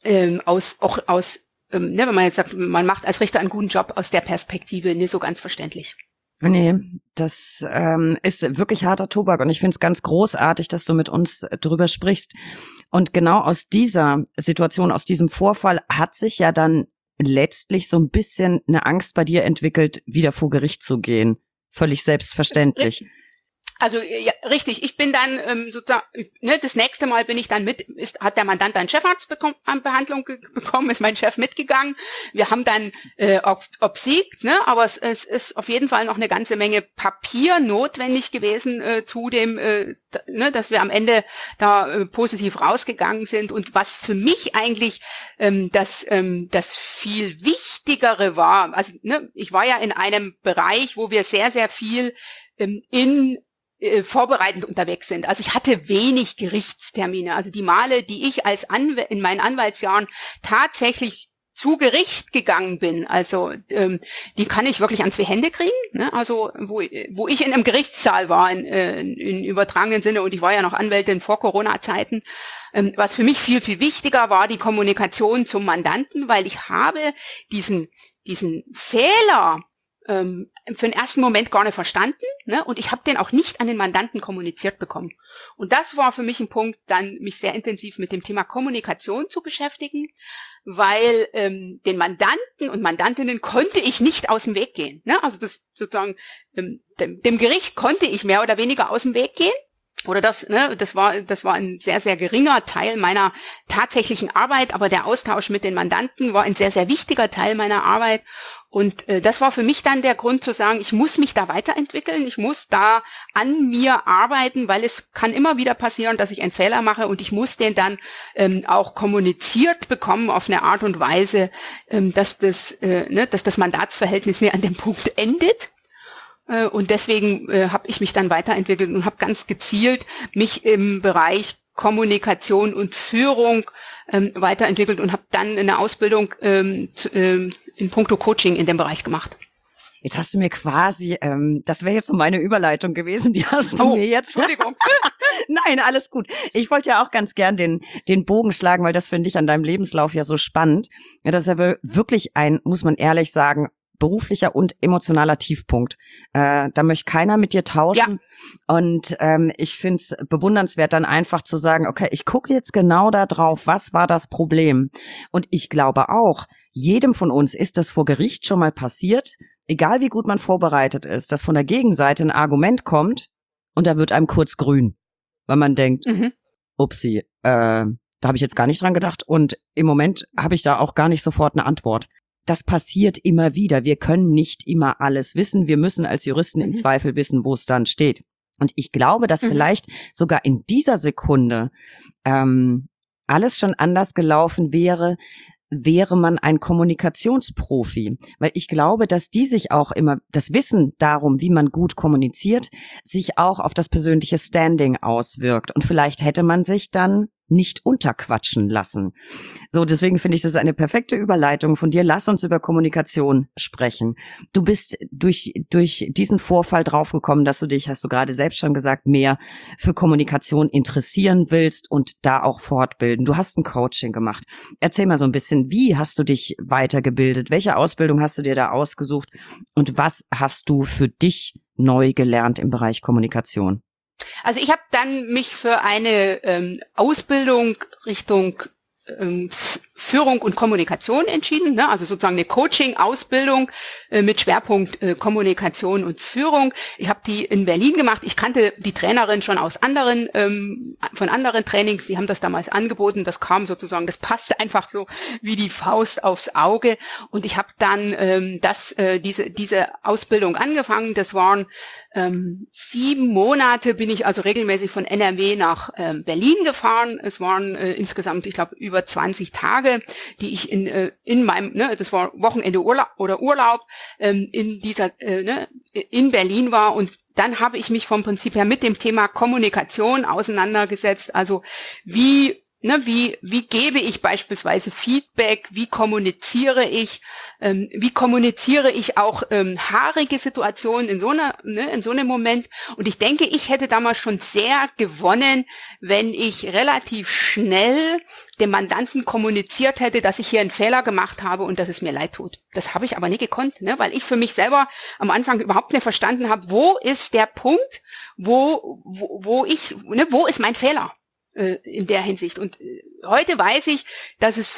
man jetzt sagt, man macht als Richter einen guten Job, aus der Perspektive nicht so ganz verständlich. Nee, das ist wirklich harter Tobak und ich finde es ganz großartig, dass du mit uns drüber sprichst. Und genau aus dieser Situation, aus diesem Vorfall hat sich ja dann letztlich so ein bisschen eine Angst bei dir entwickelt, wieder vor Gericht zu gehen. Völlig selbstverständlich. Also ja, richtig, ich bin dann sozusagen, ne, das nächste Mal bin ich dann hat der Mandant einen Chefarztbehandlung bekommen, ist mein Chef mitgegangen. Wir haben dann obsiegt, ne, aber es ist auf jeden Fall noch eine ganze Menge Papier notwendig gewesen zu dem, dass wir am Ende da positiv rausgegangen sind. Und was für mich eigentlich das viel Wichtigere war, also ne, ich war ja in einem Bereich, wo wir sehr, sehr viel vorbereitend unterwegs sind. Also ich hatte wenig Gerichtstermine. Also die Male, die ich in meinen Anwaltsjahren tatsächlich zu Gericht gegangen bin, also die kann ich wirklich an 2 Hände kriegen. Ne? Also wo ich in einem Gerichtssaal war, in übertragenen Sinne, und ich war ja noch Anwältin vor Corona-Zeiten. Was für mich viel, viel wichtiger war, die Kommunikation zum Mandanten, weil ich habe diesen Fehler für den ersten Moment gar nicht verstanden, ne? Und ich habe den auch nicht an den Mandanten kommuniziert bekommen. Und das war für mich ein Punkt, dann mich sehr intensiv mit dem Thema Kommunikation zu beschäftigen, weil den Mandanten und Mandantinnen konnte ich nicht aus dem Weg gehen. Ne? Also das sozusagen dem Gericht konnte ich mehr oder weniger aus dem Weg gehen. Oder das war ein sehr, sehr geringer Teil meiner tatsächlichen Arbeit, aber der Austausch mit den Mandanten war ein sehr, sehr wichtiger Teil meiner Arbeit. Und das war für mich dann der Grund zu sagen, ich muss mich da weiterentwickeln, ich muss da an mir arbeiten, weil es kann immer wieder passieren, dass ich einen Fehler mache und ich muss den dann auch kommuniziert bekommen auf eine Art und Weise, dass das Mandatsverhältnis nicht an dem Punkt endet. Und deswegen habe ich mich dann weiterentwickelt und habe ganz gezielt mich im Bereich Kommunikation und Führung weiterentwickelt und habe dann eine Ausbildung in puncto Coaching in dem Bereich gemacht. Jetzt hast du mir quasi, das wäre jetzt so meine Überleitung gewesen, die hast du mir jetzt. Entschuldigung. Nein, alles gut. Ich wollte ja auch ganz gern den Bogen schlagen, weil das finde ich an deinem Lebenslauf ja so spannend. Ja, das ist ja wirklich muss man ehrlich sagen, beruflicher und emotionaler Tiefpunkt. Da möchte keiner mit dir tauschen. Ja. Und ich finde es bewundernswert, dann einfach zu sagen, okay, ich gucke jetzt genau da drauf, was war das Problem? Und ich glaube auch, jedem von uns ist das vor Gericht schon mal passiert, egal wie gut man vorbereitet ist, dass von der Gegenseite ein Argument kommt und da wird einem kurz grün, weil man denkt, upsie, da habe ich jetzt gar nicht dran gedacht und im Moment habe ich da auch gar nicht sofort eine Antwort. Das passiert immer wieder. Wir können nicht immer alles wissen. Wir müssen als Juristen im Zweifel wissen, wo es dann steht. Und ich glaube, dass vielleicht sogar in dieser Sekunde alles schon anders gelaufen wäre man ein Kommunikationsprofi. Weil ich glaube, dass die sich auch immer, das Wissen darum, wie man gut kommuniziert, sich auch auf das persönliche Standing auswirkt. Und vielleicht hätte man sich dann nicht unterquatschen lassen. So, deswegen finde ich, das ist eine perfekte Überleitung von dir. Lass uns über Kommunikation sprechen. Du bist durch diesen Vorfall draufgekommen, dass du dich, hast du gerade selbst schon gesagt, mehr für Kommunikation interessieren willst und da auch fortbilden. Du hast ein Coaching gemacht. Erzähl mal so ein bisschen, wie hast du dich weitergebildet? Welche Ausbildung hast du dir da ausgesucht? Und was hast du für dich neu gelernt im Bereich Kommunikation? Also ich habe dann mich für eine Ausbildung Richtung Führung und Kommunikation entschieden, ne? Also sozusagen eine Coaching-Ausbildung mit Schwerpunkt Kommunikation und Führung. Ich habe die in Berlin gemacht. Ich kannte die Trainerin schon aus von anderen Trainings. Sie haben das damals angeboten. Das kam sozusagen, das passte einfach so wie die Faust aufs Auge. Und ich habe dann diese Ausbildung angefangen. Das waren 7 Monate bin ich also regelmäßig von NRW nach Berlin gefahren. Es waren insgesamt, ich glaube, über 20 Tage, die ich in meinem, das war Wochenende Urlaub, in Berlin war. Und dann habe ich mich vom Prinzip her mit dem Thema Kommunikation auseinandergesetzt. Also wie gebe ich beispielsweise Feedback? Wie kommuniziere ich? Wie kommuniziere ich auch haarige Situationen in so einem Moment? Und ich denke, ich hätte damals schon sehr gewonnen, wenn ich relativ schnell dem Mandanten kommuniziert hätte, dass ich hier einen Fehler gemacht habe und dass es mir leid tut. Das habe ich aber nie gekonnt, weil ich für mich selber am Anfang überhaupt nicht verstanden habe, wo ist der Punkt, wo ist mein Fehler? In der Hinsicht. Und heute weiß ich, dass es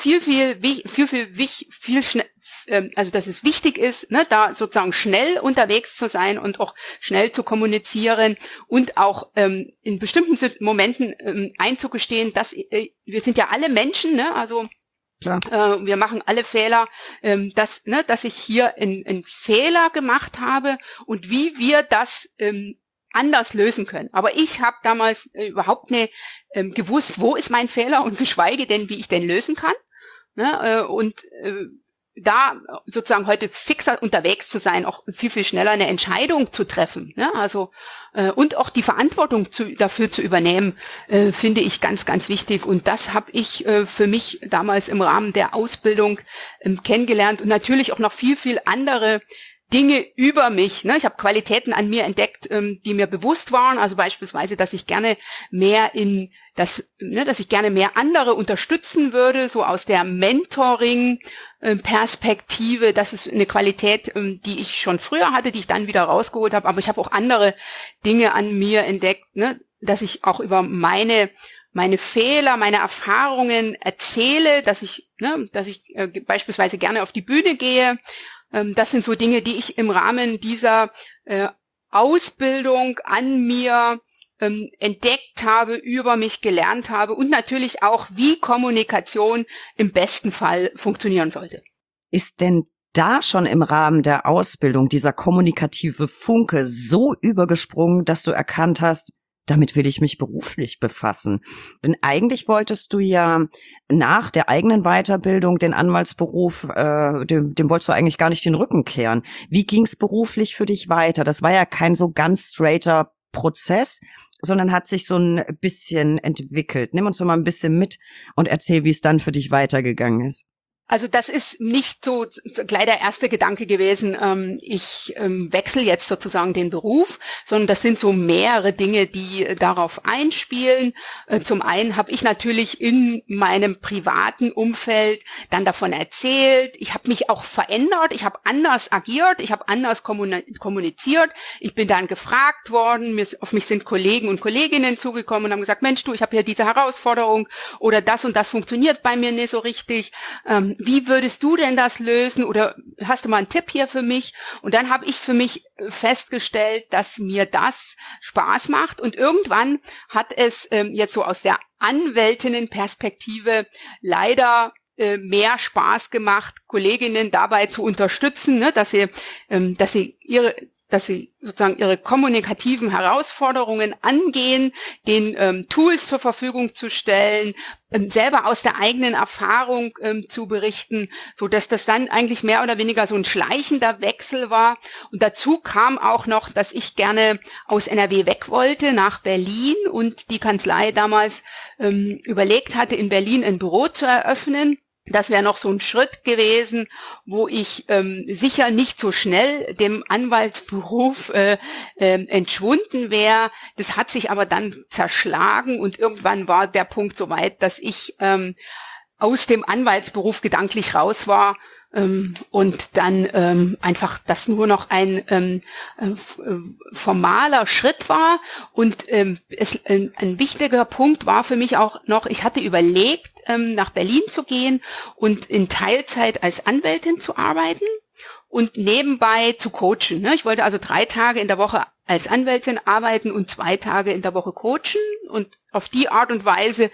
dass es wichtig ist, da sozusagen schnell unterwegs zu sein und auch schnell zu kommunizieren und auch in bestimmten Momenten einzugestehen, dass wir sind ja alle Menschen, also klar. Wir machen alle Fehler, dass ich hier einen Fehler gemacht habe und wie wir das anders lösen können. Aber ich habe damals überhaupt nicht gewusst, wo ist mein Fehler und geschweige denn, wie ich den lösen kann. Da sozusagen heute fixer unterwegs zu sein, auch viel, viel schneller eine Entscheidung zu treffen. Und auch die Verantwortung dafür zu übernehmen, finde ich ganz, ganz wichtig. Und das habe ich für mich damals im Rahmen der Ausbildung kennengelernt und natürlich auch noch viel, viel andere Dinge über mich. Ich habe Qualitäten an mir entdeckt, die mir bewusst waren. Also beispielsweise, dass ich gerne mehr andere unterstützen würde, so aus der Mentoring-Perspektive. Das ist eine Qualität, die ich schon früher hatte, die ich dann wieder rausgeholt habe. Aber ich habe auch andere Dinge an mir entdeckt, dass ich auch über meine Fehler, meine Erfahrungen erzähle, dass ich beispielsweise gerne auf die Bühne gehe. Das sind so Dinge, die ich im Rahmen dieser Ausbildung an mir entdeckt habe, über mich gelernt habe und natürlich auch, wie Kommunikation im besten Fall funktionieren sollte. Ist denn da schon im Rahmen der Ausbildung dieser kommunikative Funke so übergesprungen, dass du erkannt hast, damit will ich mich beruflich befassen? Denn eigentlich wolltest du ja nach der eigenen Weiterbildung den Anwaltsberuf, dem wolltest du eigentlich gar nicht den Rücken kehren. Wie ging's beruflich für dich weiter? Das war ja kein so ganz straighter Prozess, sondern hat sich so ein bisschen entwickelt. Nimm uns doch mal ein bisschen mit und erzähl, wie es dann für dich weitergegangen ist. Also das ist nicht so gleich der erste Gedanke gewesen, ich wechsle jetzt sozusagen den Beruf, sondern das sind so mehrere Dinge, die darauf einspielen. Zum einen habe ich natürlich in meinem privaten Umfeld dann davon erzählt, ich habe mich auch verändert, ich habe anders agiert, ich habe anders kommuniziert, ich bin dann gefragt worden, auf mich sind Kollegen und Kolleginnen zugekommen und haben gesagt, Mensch du, ich habe hier diese Herausforderung oder das und das funktioniert bei mir nicht so richtig. Wie würdest du denn das lösen oder hast du mal einen Tipp hier für mich? Und dann habe ich für mich festgestellt, dass mir das Spaß macht. Und irgendwann hat es jetzt so aus der Anwältinnenperspektive leider mehr Spaß gemacht, Kolleginnen dabei zu unterstützen, ne, dass sie sozusagen ihre kommunikativen Herausforderungen angehen, den Tools zur Verfügung zu stellen, selber aus der eigenen Erfahrung zu berichten, so dass das dann eigentlich mehr oder weniger so ein schleichender Wechsel war. Und dazu kam auch noch, dass ich gerne aus NRW weg wollte nach Berlin und die Kanzlei damals überlegt hatte, in Berlin ein Büro zu eröffnen. Das wäre noch so ein Schritt gewesen, wo ich sicher nicht so schnell dem Anwaltsberuf entschwunden wäre. Das hat sich aber dann zerschlagen und irgendwann war der Punkt so weit, dass ich aus dem Anwaltsberuf gedanklich raus war und dann einfach das nur noch ein formaler Schritt war. Und ein wichtiger Punkt war für mich auch noch, ich hatte überlegt, nach Berlin zu gehen und in Teilzeit als Anwältin zu arbeiten und nebenbei zu coachen. Ne? Ich wollte also 3 Tage in der Woche als Anwältin arbeiten und 2 Tage in der Woche coachen und auf die Art und Weise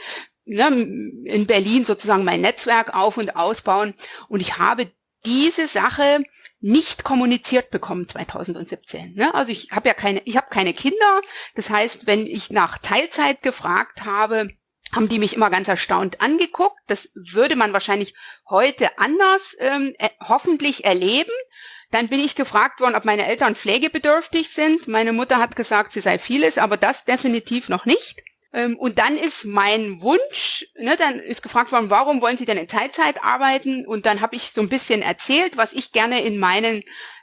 in Berlin sozusagen mein Netzwerk auf- und ausbauen. Und ich habe diese Sache nicht kommuniziert bekommen 2017. Ne? Also ich habe keine Kinder. Das heißt, wenn ich nach Teilzeit gefragt habe, haben die mich immer ganz erstaunt angeguckt. Das würde man wahrscheinlich heute anders hoffentlich erleben. Dann bin ich gefragt worden, ob meine Eltern pflegebedürftig sind. Meine Mutter hat gesagt, sie sei vieles, aber das definitiv noch nicht. Und dann ist mein Wunsch, dann ist gefragt worden, warum wollen Sie denn in Teilzeit arbeiten? Und dann habe ich so ein bisschen erzählt, was ich gerne in meiner,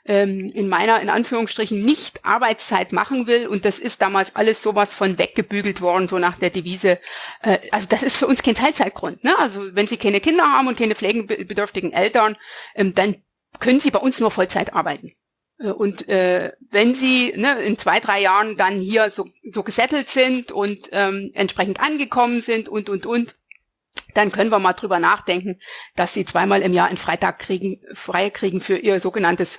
in Anführungsstrichen, nicht Arbeitszeit machen will. Und das ist damals alles sowas von weggebügelt worden, so nach der Devise. Also das ist für uns kein Teilzeitgrund. Ne? Also wenn Sie keine Kinder haben und keine pflegebedürftigen Eltern, dann können Sie bei uns nur Vollzeit arbeiten. Und wenn Sie in 2, 3 Jahren dann hier so gesettelt sind und entsprechend angekommen sind und, dann können wir mal drüber nachdenken, dass Sie 2-mal im Jahr einen Freitag frei kriegen für Ihr sogenanntes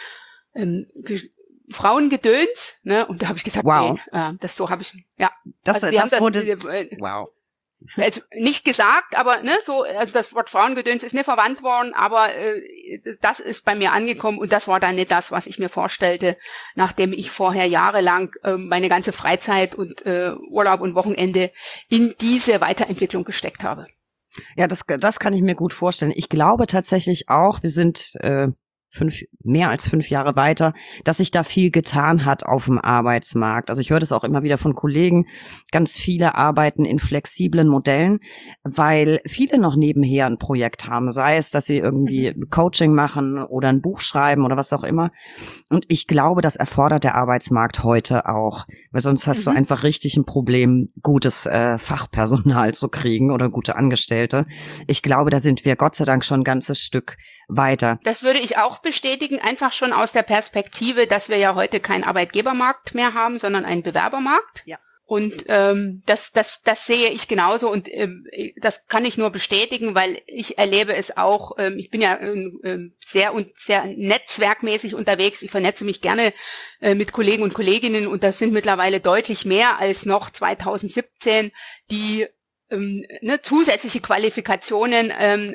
Frauengedöns. Ne? Und da habe ich gesagt, wow. Nee, so habe ich, ja. Das wurde, wow. Also nicht gesagt, aber also das Wort Frauengedöns ist nicht verwandt worden, aber das ist bei mir angekommen und das war dann nicht das, was ich mir vorstellte, nachdem ich vorher jahrelang meine ganze Freizeit und Urlaub und Wochenende in diese Weiterentwicklung gesteckt habe. Ja, das kann ich mir gut vorstellen. Ich glaube tatsächlich auch, wir sind mehr als 5 Jahre weiter, dass sich da viel getan hat auf dem Arbeitsmarkt. Also ich höre das auch immer wieder von Kollegen. Ganz viele arbeiten in flexiblen Modellen, weil viele noch nebenher ein Projekt haben. Sei es, dass sie irgendwie Coaching machen oder ein Buch schreiben oder was auch immer. Und ich glaube, das erfordert der Arbeitsmarkt heute auch. Weil sonst hast du einfach richtig ein Problem, gutes Fachpersonal zu kriegen oder gute Angestellte. Ich glaube, da sind wir Gott sei Dank schon ein ganzes Stück weiter. Das würde ich auch bestätigen, einfach schon aus der Perspektive, dass wir ja heute keinen Arbeitgebermarkt mehr haben, sondern einen Bewerbermarkt. Ja. Und das sehe ich genauso und das kann ich nur bestätigen, weil ich erlebe es auch. Ich bin ja sehr netzwerkmäßig unterwegs. Ich vernetze mich gerne mit Kollegen und Kolleginnen und das sind mittlerweile deutlich mehr als noch 2017, die zusätzliche Qualifikationen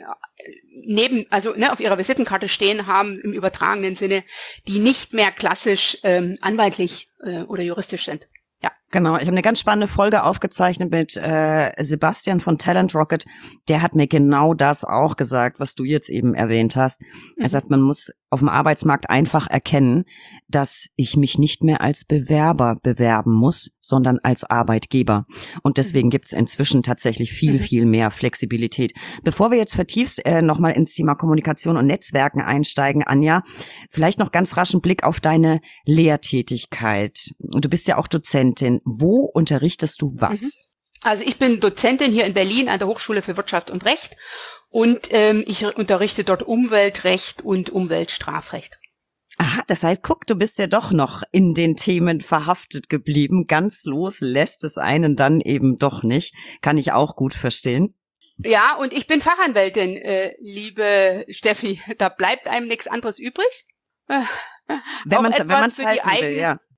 auf ihrer Visitenkarte stehen haben im übertragenen Sinne, die nicht mehr klassisch anwaltlich oder juristisch sind. Ja. Genau, ich habe eine ganz spannende Folge aufgezeichnet mit Sebastian von Talent Rocket. Der hat mir genau das auch gesagt, was du jetzt eben erwähnt hast. Er sagt, man muss auf dem Arbeitsmarkt einfach erkennen, dass ich mich nicht mehr als Bewerber bewerben muss, sondern als Arbeitgeber. Und deswegen gibt es inzwischen tatsächlich viel mehr Flexibilität. Bevor wir jetzt vertiefst nochmal ins Thema Kommunikation und Netzwerken einsteigen, Anja, vielleicht noch ganz rasch einen Blick auf deine Lehrtätigkeit. Du bist ja auch Dozentin. Wo unterrichtest du was? Also ich bin Dozentin hier in Berlin an der Hochschule für Wirtschaft und Recht und ich unterrichte dort Umweltrecht und Umweltstrafrecht. Aha, das heißt, guck, du bist ja doch noch in den Themen verhaftet geblieben. Ganz los lässt es einen dann eben doch nicht. Kann ich auch gut verstehen. Ja, und ich bin Fachanwältin, liebe Steffi. Da bleibt einem nichts anderes übrig. Wenn man es halten will, ja.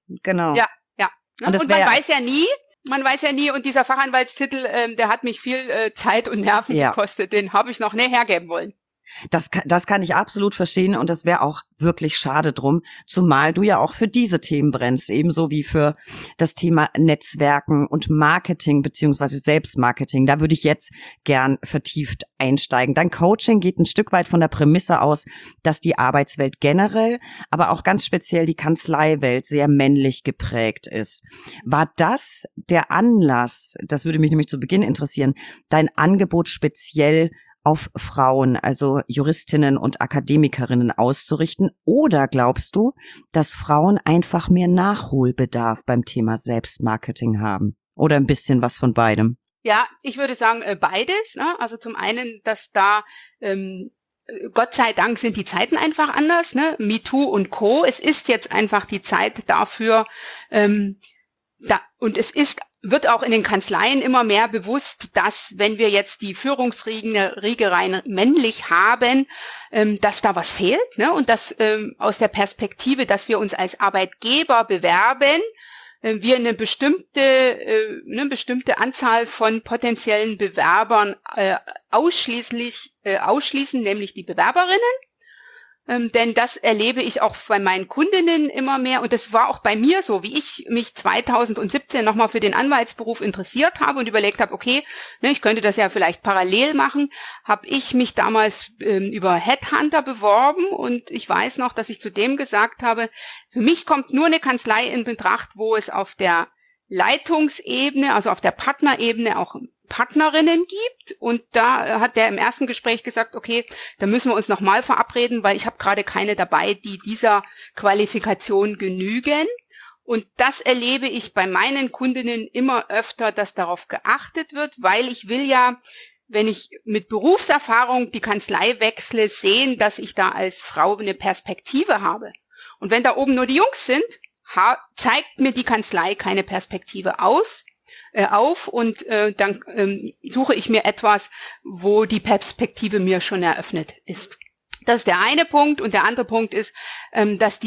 Genau. Ja, ja. Und Und man weiß ja nie, und dieser Fachanwaltstitel, der hat mich viel Zeit und Nerven gekostet, den habe ich noch nie hergeben wollen. Das kann ich absolut verstehen und das wäre auch wirklich schade drum, zumal du ja auch für diese Themen brennst, ebenso wie für das Thema Netzwerken und Marketing beziehungsweise Selbstmarketing. Da würde ich jetzt gern vertieft einsteigen. Dein Coaching geht ein Stück weit von der Prämisse aus, dass die Arbeitswelt generell, aber auch ganz speziell die Kanzleiwelt sehr männlich geprägt ist. War das der Anlass, das würde mich nämlich zu Beginn interessieren, dein Angebot speziell auf Frauen, also Juristinnen und Akademikerinnen auszurichten? Oder glaubst du, dass Frauen einfach mehr Nachholbedarf beim Thema Selbstmarketing haben? Oder ein bisschen was von beidem? Ja, ich würde sagen beides. Ne? Also zum einen, dass da Gott sei Dank sind die Zeiten einfach anders, ne? MeToo und Co. Es ist jetzt einfach die Zeit dafür, und wird auch in den Kanzleien immer mehr bewusst, dass wenn wir jetzt die Führungsriege rein männlich haben, dass da was fehlt, ne? Und dass aus der Perspektive, dass wir uns als Arbeitgeber bewerben, wir eine bestimmte Anzahl von potenziellen Bewerbern ausschließen, nämlich die Bewerberinnen. Denn das erlebe ich auch bei meinen Kundinnen immer mehr. Und das war auch bei mir so, wie ich mich 2017 nochmal für den Anwaltsberuf interessiert habe und überlegt habe, okay, ne, ich könnte das ja vielleicht parallel machen, habe ich mich damals über Headhunter beworben. Und ich weiß noch, dass ich zu dem gesagt habe, für mich kommt nur eine Kanzlei in Betracht, wo es auf der Leitungsebene, also auf der Partnerebene auch Partnerinnen gibt, und da hat der im ersten Gespräch gesagt, okay, da müssen wir uns nochmal verabreden, weil ich habe gerade keine dabei, die dieser Qualifikation genügen. Und das erlebe ich bei meinen Kundinnen immer öfter, dass darauf geachtet wird, weil ich will ja, wenn ich mit Berufserfahrung die Kanzlei wechsle, sehen, dass ich da als Frau eine Perspektive habe. Und wenn da oben nur die Jungs sind, zeigt mir die Kanzlei keine Perspektive auf, und dann suche ich mir etwas, wo die Perspektive mir schon eröffnet ist. Das ist der eine Punkt. Und der andere Punkt ist, dass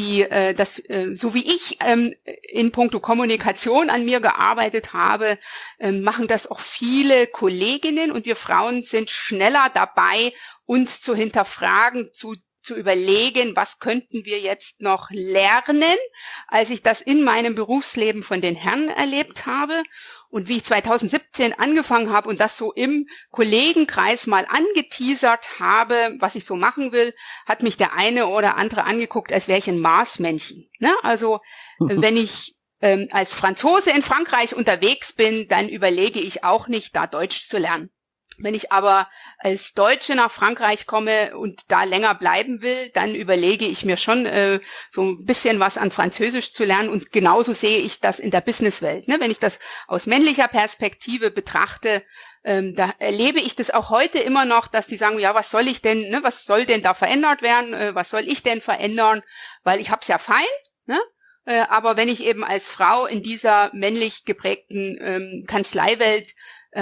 so wie ich in puncto Kommunikation an mir gearbeitet habe, machen das auch viele Kolleginnen, und wir Frauen sind schneller dabei, uns zu hinterfragen, zu überlegen, was könnten wir jetzt noch lernen, als ich das in meinem Berufsleben von den Herren erlebt habe. Und wie ich 2017 angefangen habe und das so im Kollegenkreis mal angeteasert habe, was ich so machen will, hat mich der eine oder andere angeguckt, als wäre ich ein Marsmännchen. Ne? Also wenn ich als Franzose in Frankreich unterwegs bin, dann überlege ich auch nicht, da Deutsch zu lernen. Wenn ich aber als Deutsche nach Frankreich komme und da länger bleiben will, dann überlege ich mir schon, so ein bisschen was an Französisch zu lernen. Und genauso sehe ich das in der Businesswelt. Ne? Wenn ich das aus männlicher Perspektive betrachte, da erlebe ich das auch heute immer noch, dass die sagen, ja, was soll ich denn, ne? Was soll denn da verändert werden? Was soll ich denn verändern? Weil ich hab's ja fein, ne? Aber wenn ich eben als Frau in dieser männlich geprägten Kanzleiwelt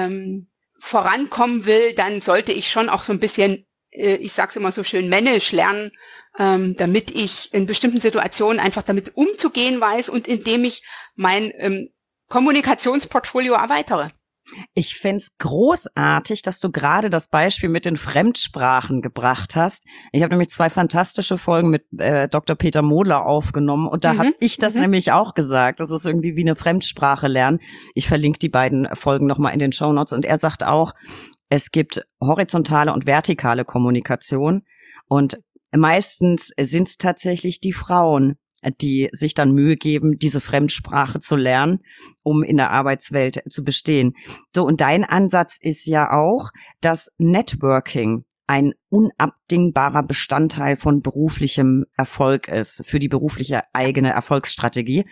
vorankommen will, dann sollte ich schon auch so ein bisschen, ich sag's immer so schön, männisch lernen, damit ich in bestimmten Situationen einfach damit umzugehen weiß und indem ich mein Kommunikationsportfolio erweitere. Ich find's großartig, dass du gerade das Beispiel mit den Fremdsprachen gebracht hast. Ich habe nämlich 2 fantastische Folgen mit Dr. Peter Modler aufgenommen und da habe ich das nämlich auch gesagt. Das ist irgendwie wie eine Fremdsprache lernen. Ich verlinke die beiden Folgen nochmal in den Shownotes und er sagt auch, es gibt horizontale und vertikale Kommunikation und meistens sind's tatsächlich die Frauen, die sich dann Mühe geben, diese Fremdsprache zu lernen, um in der Arbeitswelt zu bestehen. So, und dein Ansatz ist ja auch, dass Networking ein unabdingbarer Bestandteil von beruflichem Erfolg ist, für die berufliche eigene Erfolgsstrategie.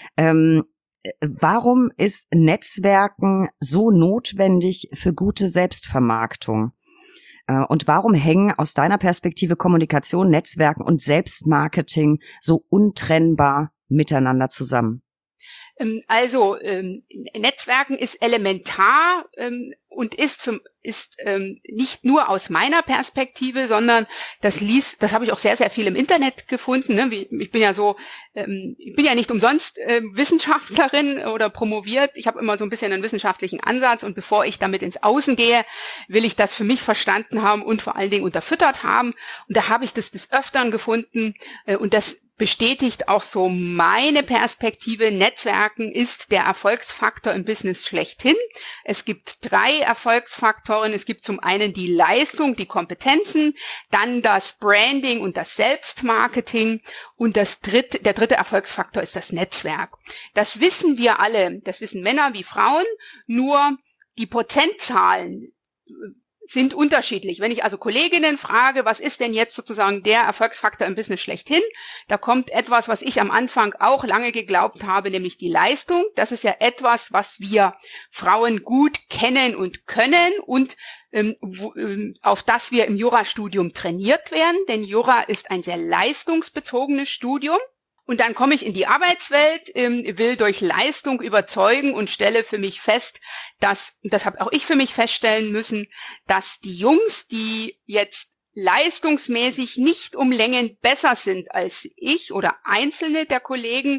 Warum ist Netzwerken so notwendig für gute Selbstvermarktung? Und warum hängen aus deiner Perspektive Kommunikation, Netzwerken und Selbstmarketing so untrennbar miteinander zusammen? Also Netzwerken ist elementar und ist nicht nur aus meiner Perspektive, sondern das habe ich auch sehr, sehr viel im Internet gefunden. Ne? Ich bin ja nicht umsonst Wissenschaftlerin oder promoviert. Ich habe immer so ein bisschen einen wissenschaftlichen Ansatz und bevor ich damit ins Außen gehe, will ich das für mich verstanden haben und vor allen Dingen unterfüttert haben. Und da habe ich das des Öfteren gefunden und das bestätigt auch so meine Perspektive. Netzwerken ist der Erfolgsfaktor im Business schlechthin. Es gibt 3 Erfolgsfaktoren. Es gibt zum einen die Leistung, die Kompetenzen, dann das Branding und das Selbstmarketing und der dritte Erfolgsfaktor ist das Netzwerk. Das wissen wir alle, das wissen Männer wie Frauen, nur die Prozentzahlen sind unterschiedlich. Wenn ich also Kolleginnen frage, was ist denn jetzt sozusagen der Erfolgsfaktor im Business schlechthin, da kommt etwas, was ich am Anfang auch lange geglaubt habe, nämlich die Leistung. Das ist ja etwas, was wir Frauen gut kennen und können und auf das wir im Jurastudium trainiert werden, denn Jura ist ein sehr leistungsbezogenes Studium. Und dann komme ich in die Arbeitswelt, will durch Leistung überzeugen und stelle für mich fest, das habe auch ich für mich feststellen müssen, dass die Jungs, die jetzt leistungsmäßig nicht um Längen besser sind als ich oder einzelne der Kollegen,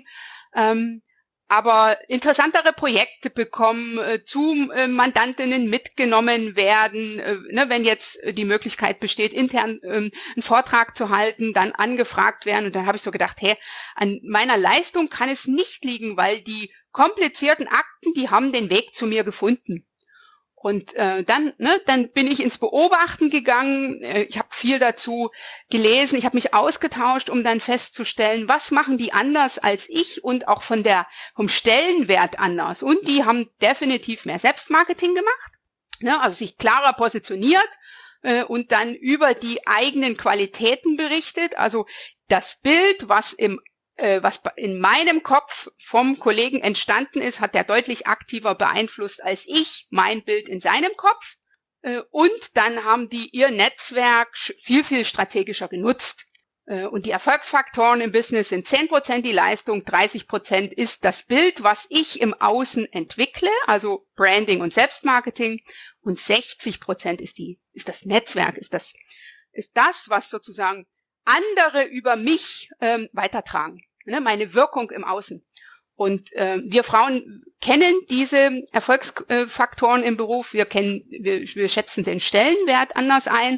aber interessantere Projekte bekommen, zu Mandantinnen mitgenommen werden, wenn jetzt die Möglichkeit besteht, intern einen Vortrag zu halten, dann angefragt werden. Und dann habe ich so gedacht, an meiner Leistung kann es nicht liegen, weil die komplizierten Akten, die haben den Weg zu mir gefunden. Und dann bin ich ins Beobachten gegangen. Ich habe viel dazu gelesen. Ich habe mich ausgetauscht, um dann festzustellen, was machen die anders als ich und auch vom Stellenwert anders. Und die haben definitiv mehr Selbstmarketing gemacht, also sich klarer positioniert und dann über die eigenen Qualitäten berichtet. Also das Bild, was in meinem Kopf vom Kollegen entstanden ist, hat er deutlich aktiver beeinflusst als ich mein Bild in seinem Kopf. Und dann haben die ihr Netzwerk viel, viel strategischer genutzt. Und die Erfolgsfaktoren im Business sind 10% die Leistung, 30% ist das Bild, was ich im Außen entwickle, also Branding und Selbstmarketing. Und 60% ist das Netzwerk, ist das, was sozusagen andere über mich weitertragen, meine Wirkung im Außen. Und wir Frauen kennen diese Erfolgsfaktoren im Beruf. Wir schätzen den Stellenwert anders ein.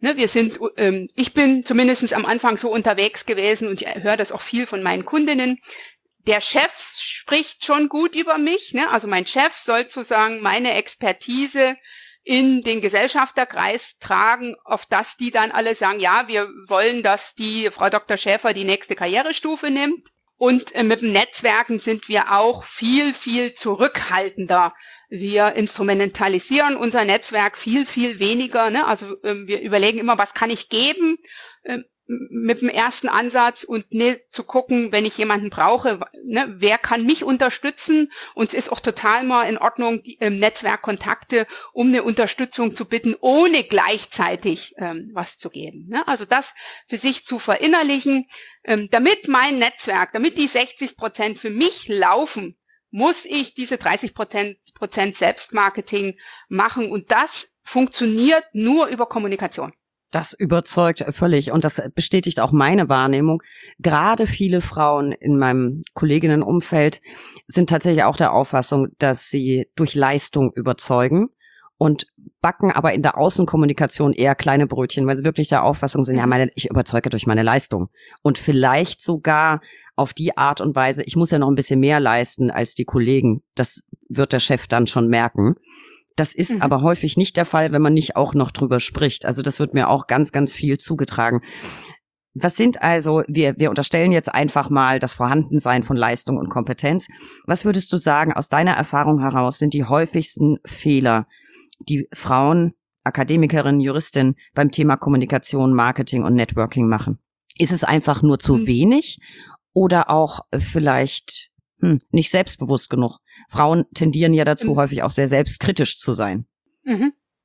Ich bin zumindest am Anfang so unterwegs gewesen und ich höre das auch viel von meinen Kundinnen. Der Chef spricht schon gut über mich. Also mein Chef soll sozusagen meine Expertise in den Gesellschafterkreis tragen, auf das die dann alle sagen, ja, wir wollen, dass die Frau Dr. Schäfer die nächste Karrierestufe nimmt. Und mit dem Netzwerken sind wir auch viel, viel zurückhaltender. Wir instrumentalisieren unser Netzwerk viel, viel weniger. Also wir überlegen immer, was kann ich geben mit dem ersten Ansatz und nicht zu gucken, wenn ich jemanden brauche, wer kann mich unterstützen. Und es ist auch total mal in Ordnung, Netzwerkkontakte um eine Unterstützung zu bitten, ohne gleichzeitig was zu geben. Also das für sich zu verinnerlichen, damit mein Netzwerk, damit die 60% für mich laufen, muss ich diese 30% Selbstmarketing machen. Und das funktioniert nur über Kommunikation. Das überzeugt völlig und das bestätigt auch meine Wahrnehmung. Gerade viele Frauen in meinem Kolleginnenumfeld sind tatsächlich auch der Auffassung, dass sie durch Leistung überzeugen und backen aber in der Außenkommunikation eher kleine Brötchen, weil sie wirklich der Auffassung sind, ich überzeuge durch meine Leistung. Und vielleicht sogar auf die Art und Weise, ich muss ja noch ein bisschen mehr leisten als die Kollegen. Das wird der Chef dann schon merken. Das ist aber häufig nicht der Fall, wenn man nicht auch noch drüber spricht. Also das wird mir auch ganz, ganz viel zugetragen. Was sind also, wir unterstellen jetzt einfach mal das Vorhandensein von Leistung und Kompetenz. Was würdest du sagen, aus deiner Erfahrung heraus sind die häufigsten Fehler, die Frauen, Akademikerinnen, Juristinnen beim Thema Kommunikation, Marketing und Networking machen? Ist es einfach nur zu wenig oder auch vielleicht nicht selbstbewusst genug? Frauen tendieren ja dazu, häufig auch sehr selbstkritisch zu sein.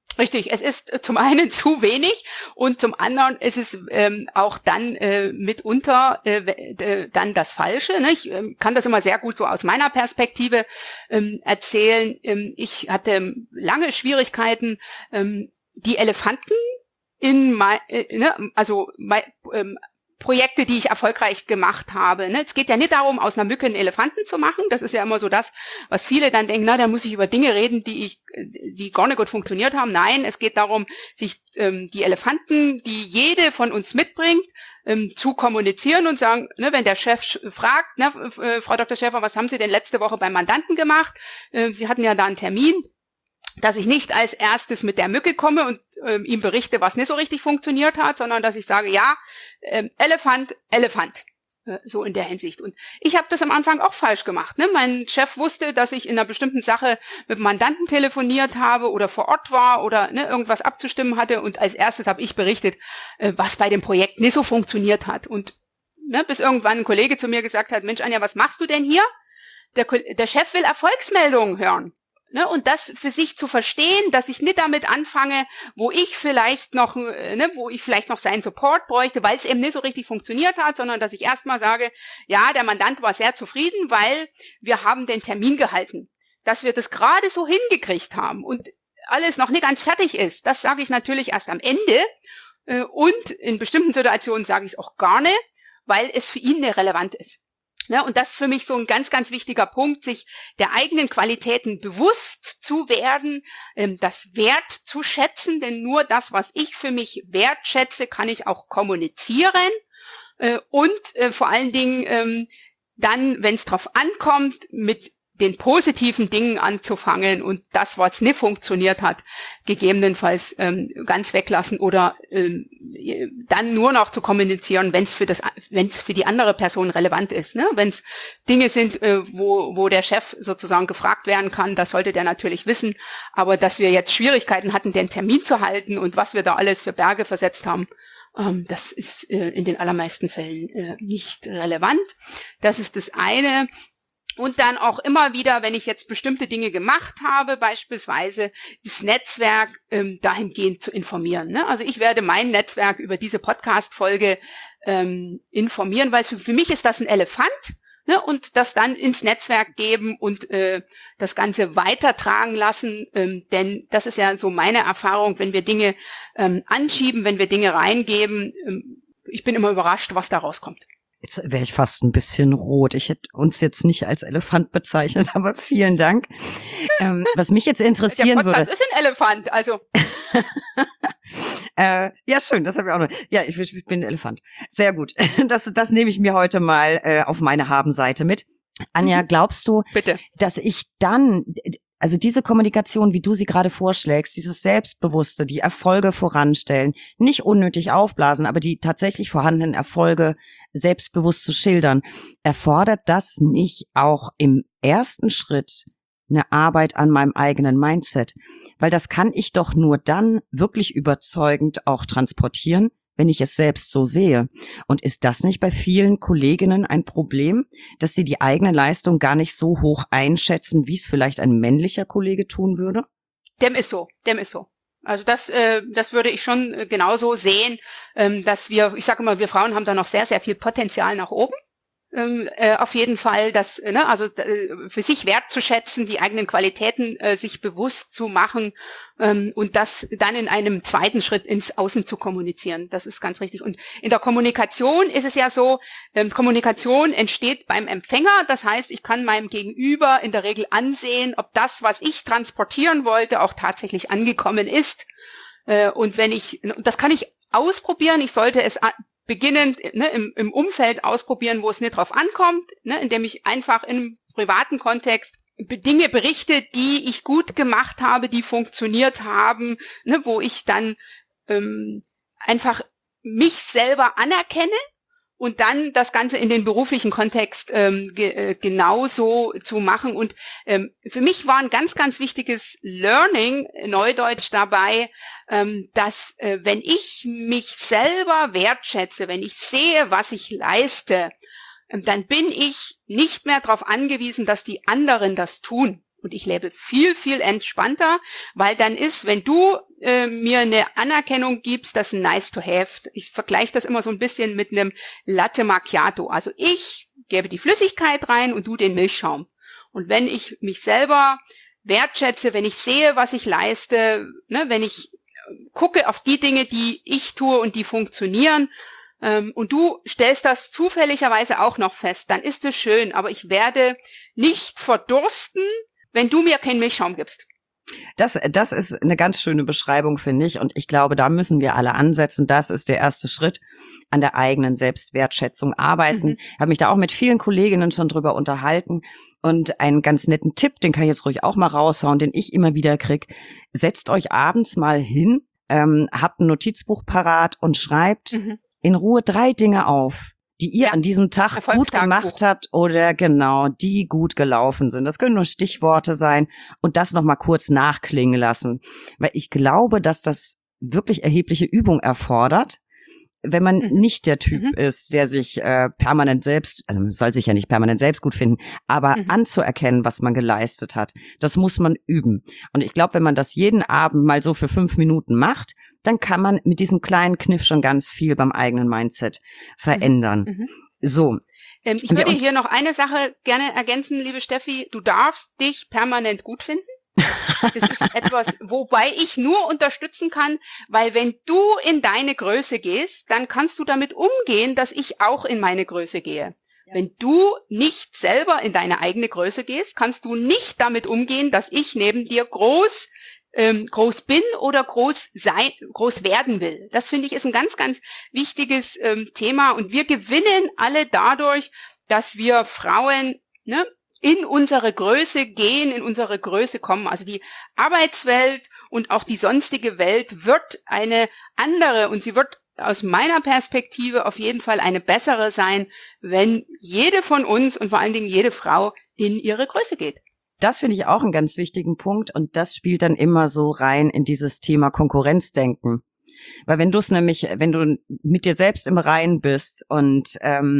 Richtig, es ist zum einen zu wenig und zum anderen ist es auch dann mitunter dann das Falsche. Ne? Ich kann das immer sehr gut so aus meiner Perspektive erzählen. Ich hatte lange Schwierigkeiten, die Elefanten Projekte, die ich erfolgreich gemacht habe. Ne? Es geht ja nicht darum, aus einer Mücke einen Elefanten zu machen. Das ist ja immer so das, was viele dann denken, da muss ich über Dinge reden, die gar nicht gut funktioniert haben. Nein, es geht darum, sich die Elefanten, die jede von uns mitbringt, zu kommunizieren und sagen, ne, wenn der Chef fragt, ne, Frau Dr. Schäfer, was haben Sie denn letzte Woche beim Mandanten gemacht? Sie hatten ja da einen Termin, dass ich nicht als erstes mit der Mücke komme und ihm berichte, was nicht so richtig funktioniert hat, sondern dass ich sage, ja, Elefant, so in der Hinsicht. Und ich habe das am Anfang auch falsch gemacht. Ne? Mein Chef wusste, dass ich in einer bestimmten Sache mit dem Mandanten telefoniert habe oder vor Ort war oder ne, irgendwas abzustimmen hatte. Und als erstes habe ich berichtet, was bei dem Projekt nicht so funktioniert hat. Und ne, bis irgendwann ein Kollege zu mir gesagt hat, Mensch, Anja, was machst du denn hier? Der Chef will Erfolgsmeldungen hören. Ne, und das für sich zu verstehen, dass ich nicht damit anfange, wo ich vielleicht noch seinen Support bräuchte, weil es eben nicht so richtig funktioniert hat, sondern dass ich erstmal sage, ja, der Mandant war sehr zufrieden, weil wir haben den Termin gehalten. Dass wir das gerade so hingekriegt haben und alles noch nicht ganz fertig ist, das sage ich natürlich erst am Ende. Und in bestimmten Situationen sage ich es auch gar nicht, weil es für ihn nicht relevant ist. Ja, und das ist für mich so ein ganz, ganz wichtiger Punkt, sich der eigenen Qualitäten bewusst zu werden, das Wert zu schätzen, denn nur das, was ich für mich wertschätze, kann ich auch kommunizieren und vor allen Dingen dann, wenn es drauf ankommt, mit den positiven Dingen anzufangen und das, was nicht funktioniert hat, gegebenenfalls ganz weglassen oder dann nur noch zu kommunizieren, wenn es für die andere Person relevant ist. Ne? Wenn es Dinge sind, wo der Chef sozusagen gefragt werden kann, das sollte der natürlich wissen. Aber dass wir jetzt Schwierigkeiten hatten, den Termin zu halten und was wir da alles für Berge versetzt haben, das ist in den allermeisten Fällen nicht relevant. Das ist das eine. Und dann auch immer wieder, wenn ich jetzt bestimmte Dinge gemacht habe, beispielsweise das Netzwerk dahingehend zu informieren. Ne? Also ich werde mein Netzwerk über diese Podcast-Folge informieren, weil für mich ist das ein Elefant, ne? Und das dann ins Netzwerk geben und das Ganze weitertragen lassen. Denn das ist ja so meine Erfahrung, wenn wir Dinge anschieben, wenn wir Dinge reingeben. Ich bin immer überrascht, was da rauskommt. Jetzt wäre ich fast ein bisschen rot. Ich hätte uns jetzt nicht als Elefant bezeichnet, aber vielen Dank. Was mich jetzt interessieren würde. Das ist ein Elefant, also. Ja, schön, das habe ich auch noch. Ja, ich bin ein Elefant. Sehr gut. Das nehme ich mir heute mal auf meine Habenseite mit. Anja, glaubst du, bitte, dass ich dann, also diese Kommunikation, wie du sie gerade vorschlägst, dieses Selbstbewusste, die Erfolge voranstellen, nicht unnötig aufblasen, aber die tatsächlich vorhandenen Erfolge selbstbewusst zu schildern, erfordert das nicht auch im ersten Schritt eine Arbeit an meinem eigenen Mindset? Weil das kann ich doch nur dann wirklich überzeugend auch transportieren, wenn ich es selbst so sehe. Und ist das nicht bei vielen Kolleginnen ein Problem, dass sie die eigene Leistung gar nicht so hoch einschätzen, wie es vielleicht ein männlicher Kollege tun würde? Dem ist so. Also das würde ich schon genauso sehen, dass ich sage immer, wir Frauen haben da noch sehr, sehr viel Potenzial nach oben. Auf jeden Fall, für sich wertzuschätzen, die eigenen Qualitäten sich bewusst zu machen und das dann in einem zweiten Schritt ins Außen zu kommunizieren. Das ist ganz richtig. Und in der Kommunikation ist es ja so, Kommunikation entsteht beim Empfänger. Das heißt, ich kann meinem Gegenüber in der Regel ansehen, ob das, was ich transportieren wollte, auch tatsächlich angekommen ist. Und das kann ich ausprobieren. Ich sollte es beginnend im Umfeld ausprobieren, wo es nicht drauf ankommt, indem ich einfach im privaten Kontext Dinge berichte, die ich gut gemacht habe, die funktioniert haben, wo ich dann einfach mich selber anerkenne und dann das Ganze in den beruflichen Kontext genauso zu machen. Und für mich war ein ganz, ganz wichtiges Learning, Neudeutsch dabei, dass wenn ich mich selber wertschätze, wenn ich sehe, was ich leiste, dann bin ich nicht mehr darauf angewiesen, dass die anderen das tun. Und ich lebe viel, viel entspannter, weil dann ist, wenn du mir eine Anerkennung gibst, das ist ein nice to have. Ich vergleiche das immer so ein bisschen mit einem Latte Macchiato. Also ich gebe die Flüssigkeit rein und du den Milchschaum. Und wenn ich mich selber wertschätze, wenn ich sehe, was ich leiste, ne, wenn ich gucke auf die Dinge, die ich tue und die funktionieren, und du stellst das zufälligerweise auch noch fest, dann ist es schön, aber ich werde nicht verdursten, wenn du mir keinen Milchschaum gibst. Das ist eine ganz schöne Beschreibung, finde ich. Und ich glaube, da müssen wir alle ansetzen. Das ist der erste Schritt, an der eigenen Selbstwertschätzung arbeiten. Ich habe mich da auch mit vielen Kolleginnen schon drüber unterhalten. Und einen ganz netten Tipp, den kann ich jetzt ruhig auch mal raushauen, den ich immer wieder krieg. Setzt euch abends mal hin, habt ein Notizbuch parat und schreibt in Ruhe 3 Dinge auf, die ihr an diesem Tag gut gemacht habt oder genau, die gut gelaufen sind. Das können nur Stichworte sein und das nochmal kurz nachklingen lassen. Weil ich glaube, dass das wirklich erhebliche Übung erfordert, wenn man nicht der Typ ist, der sich permanent selbst, also man soll sich ja nicht permanent selbst gut finden, aber anzuerkennen, was man geleistet hat, das muss man üben. Und ich glaube, wenn man das jeden Abend mal so für 5 Minuten macht, dann kann man mit diesem kleinen Kniff schon ganz viel beim eigenen Mindset verändern. So. Ich würde hier noch eine Sache gerne ergänzen, liebe Steffi. Du darfst dich permanent gut finden. Das ist etwas, wobei ich nur unterstützen kann, weil wenn du in deine Größe gehst, dann kannst du damit umgehen, dass ich auch in meine Größe gehe. Ja. Wenn du nicht selber in deine eigene Größe gehst, kannst du nicht damit umgehen, dass ich neben dir groß bin oder groß werden will. Das finde ich ist ein ganz, ganz wichtiges Thema und wir gewinnen alle dadurch, dass wir Frauen in unsere Größe gehen, in unsere Größe kommen. Also die Arbeitswelt und auch die sonstige Welt wird eine andere und sie wird aus meiner Perspektive auf jeden Fall eine bessere sein, wenn jede von uns und vor allen Dingen jede Frau in ihre Größe geht. Das finde ich auch einen ganz wichtigen Punkt und das spielt dann immer so rein in dieses Thema Konkurrenzdenken. Weil wenn du mit dir selbst im Reinen bist und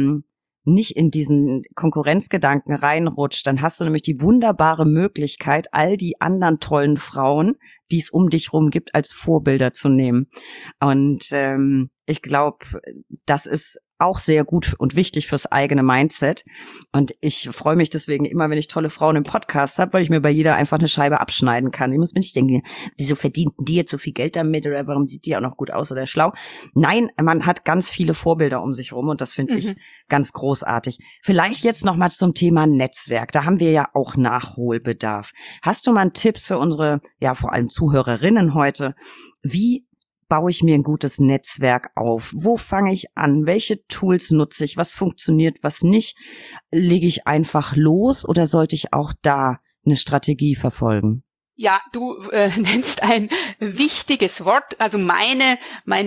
nicht in diesen Konkurrenzgedanken reinrutscht, dann hast du nämlich die wunderbare Möglichkeit, all die anderen tollen Frauen, die es um dich rum gibt, als Vorbilder zu nehmen. Und ich glaube, das ist auch sehr gut und wichtig fürs eigene Mindset. Und ich freue mich deswegen immer, wenn ich tolle Frauen im Podcast habe, weil ich mir bei jeder einfach eine Scheibe abschneiden kann. Ich muss mir nicht denken, wieso verdienten die jetzt so viel Geld damit oder warum sieht die auch noch gut aus oder schlau? Nein, man hat ganz viele Vorbilder um sich rum und das finde ich ganz großartig. Vielleicht jetzt noch mal zum Thema Netzwerk. Da haben wir ja auch Nachholbedarf. Hast du mal Tipps für unsere, ja vor allem Zuhörerinnen heute, wie baue ich mir ein gutes Netzwerk auf? Wo fange ich an? Welche Tools nutze ich? Was funktioniert, was nicht? Lege ich einfach los oder sollte ich auch da eine Strategie verfolgen? Ja, du nennst ein wichtiges Wort. Also mein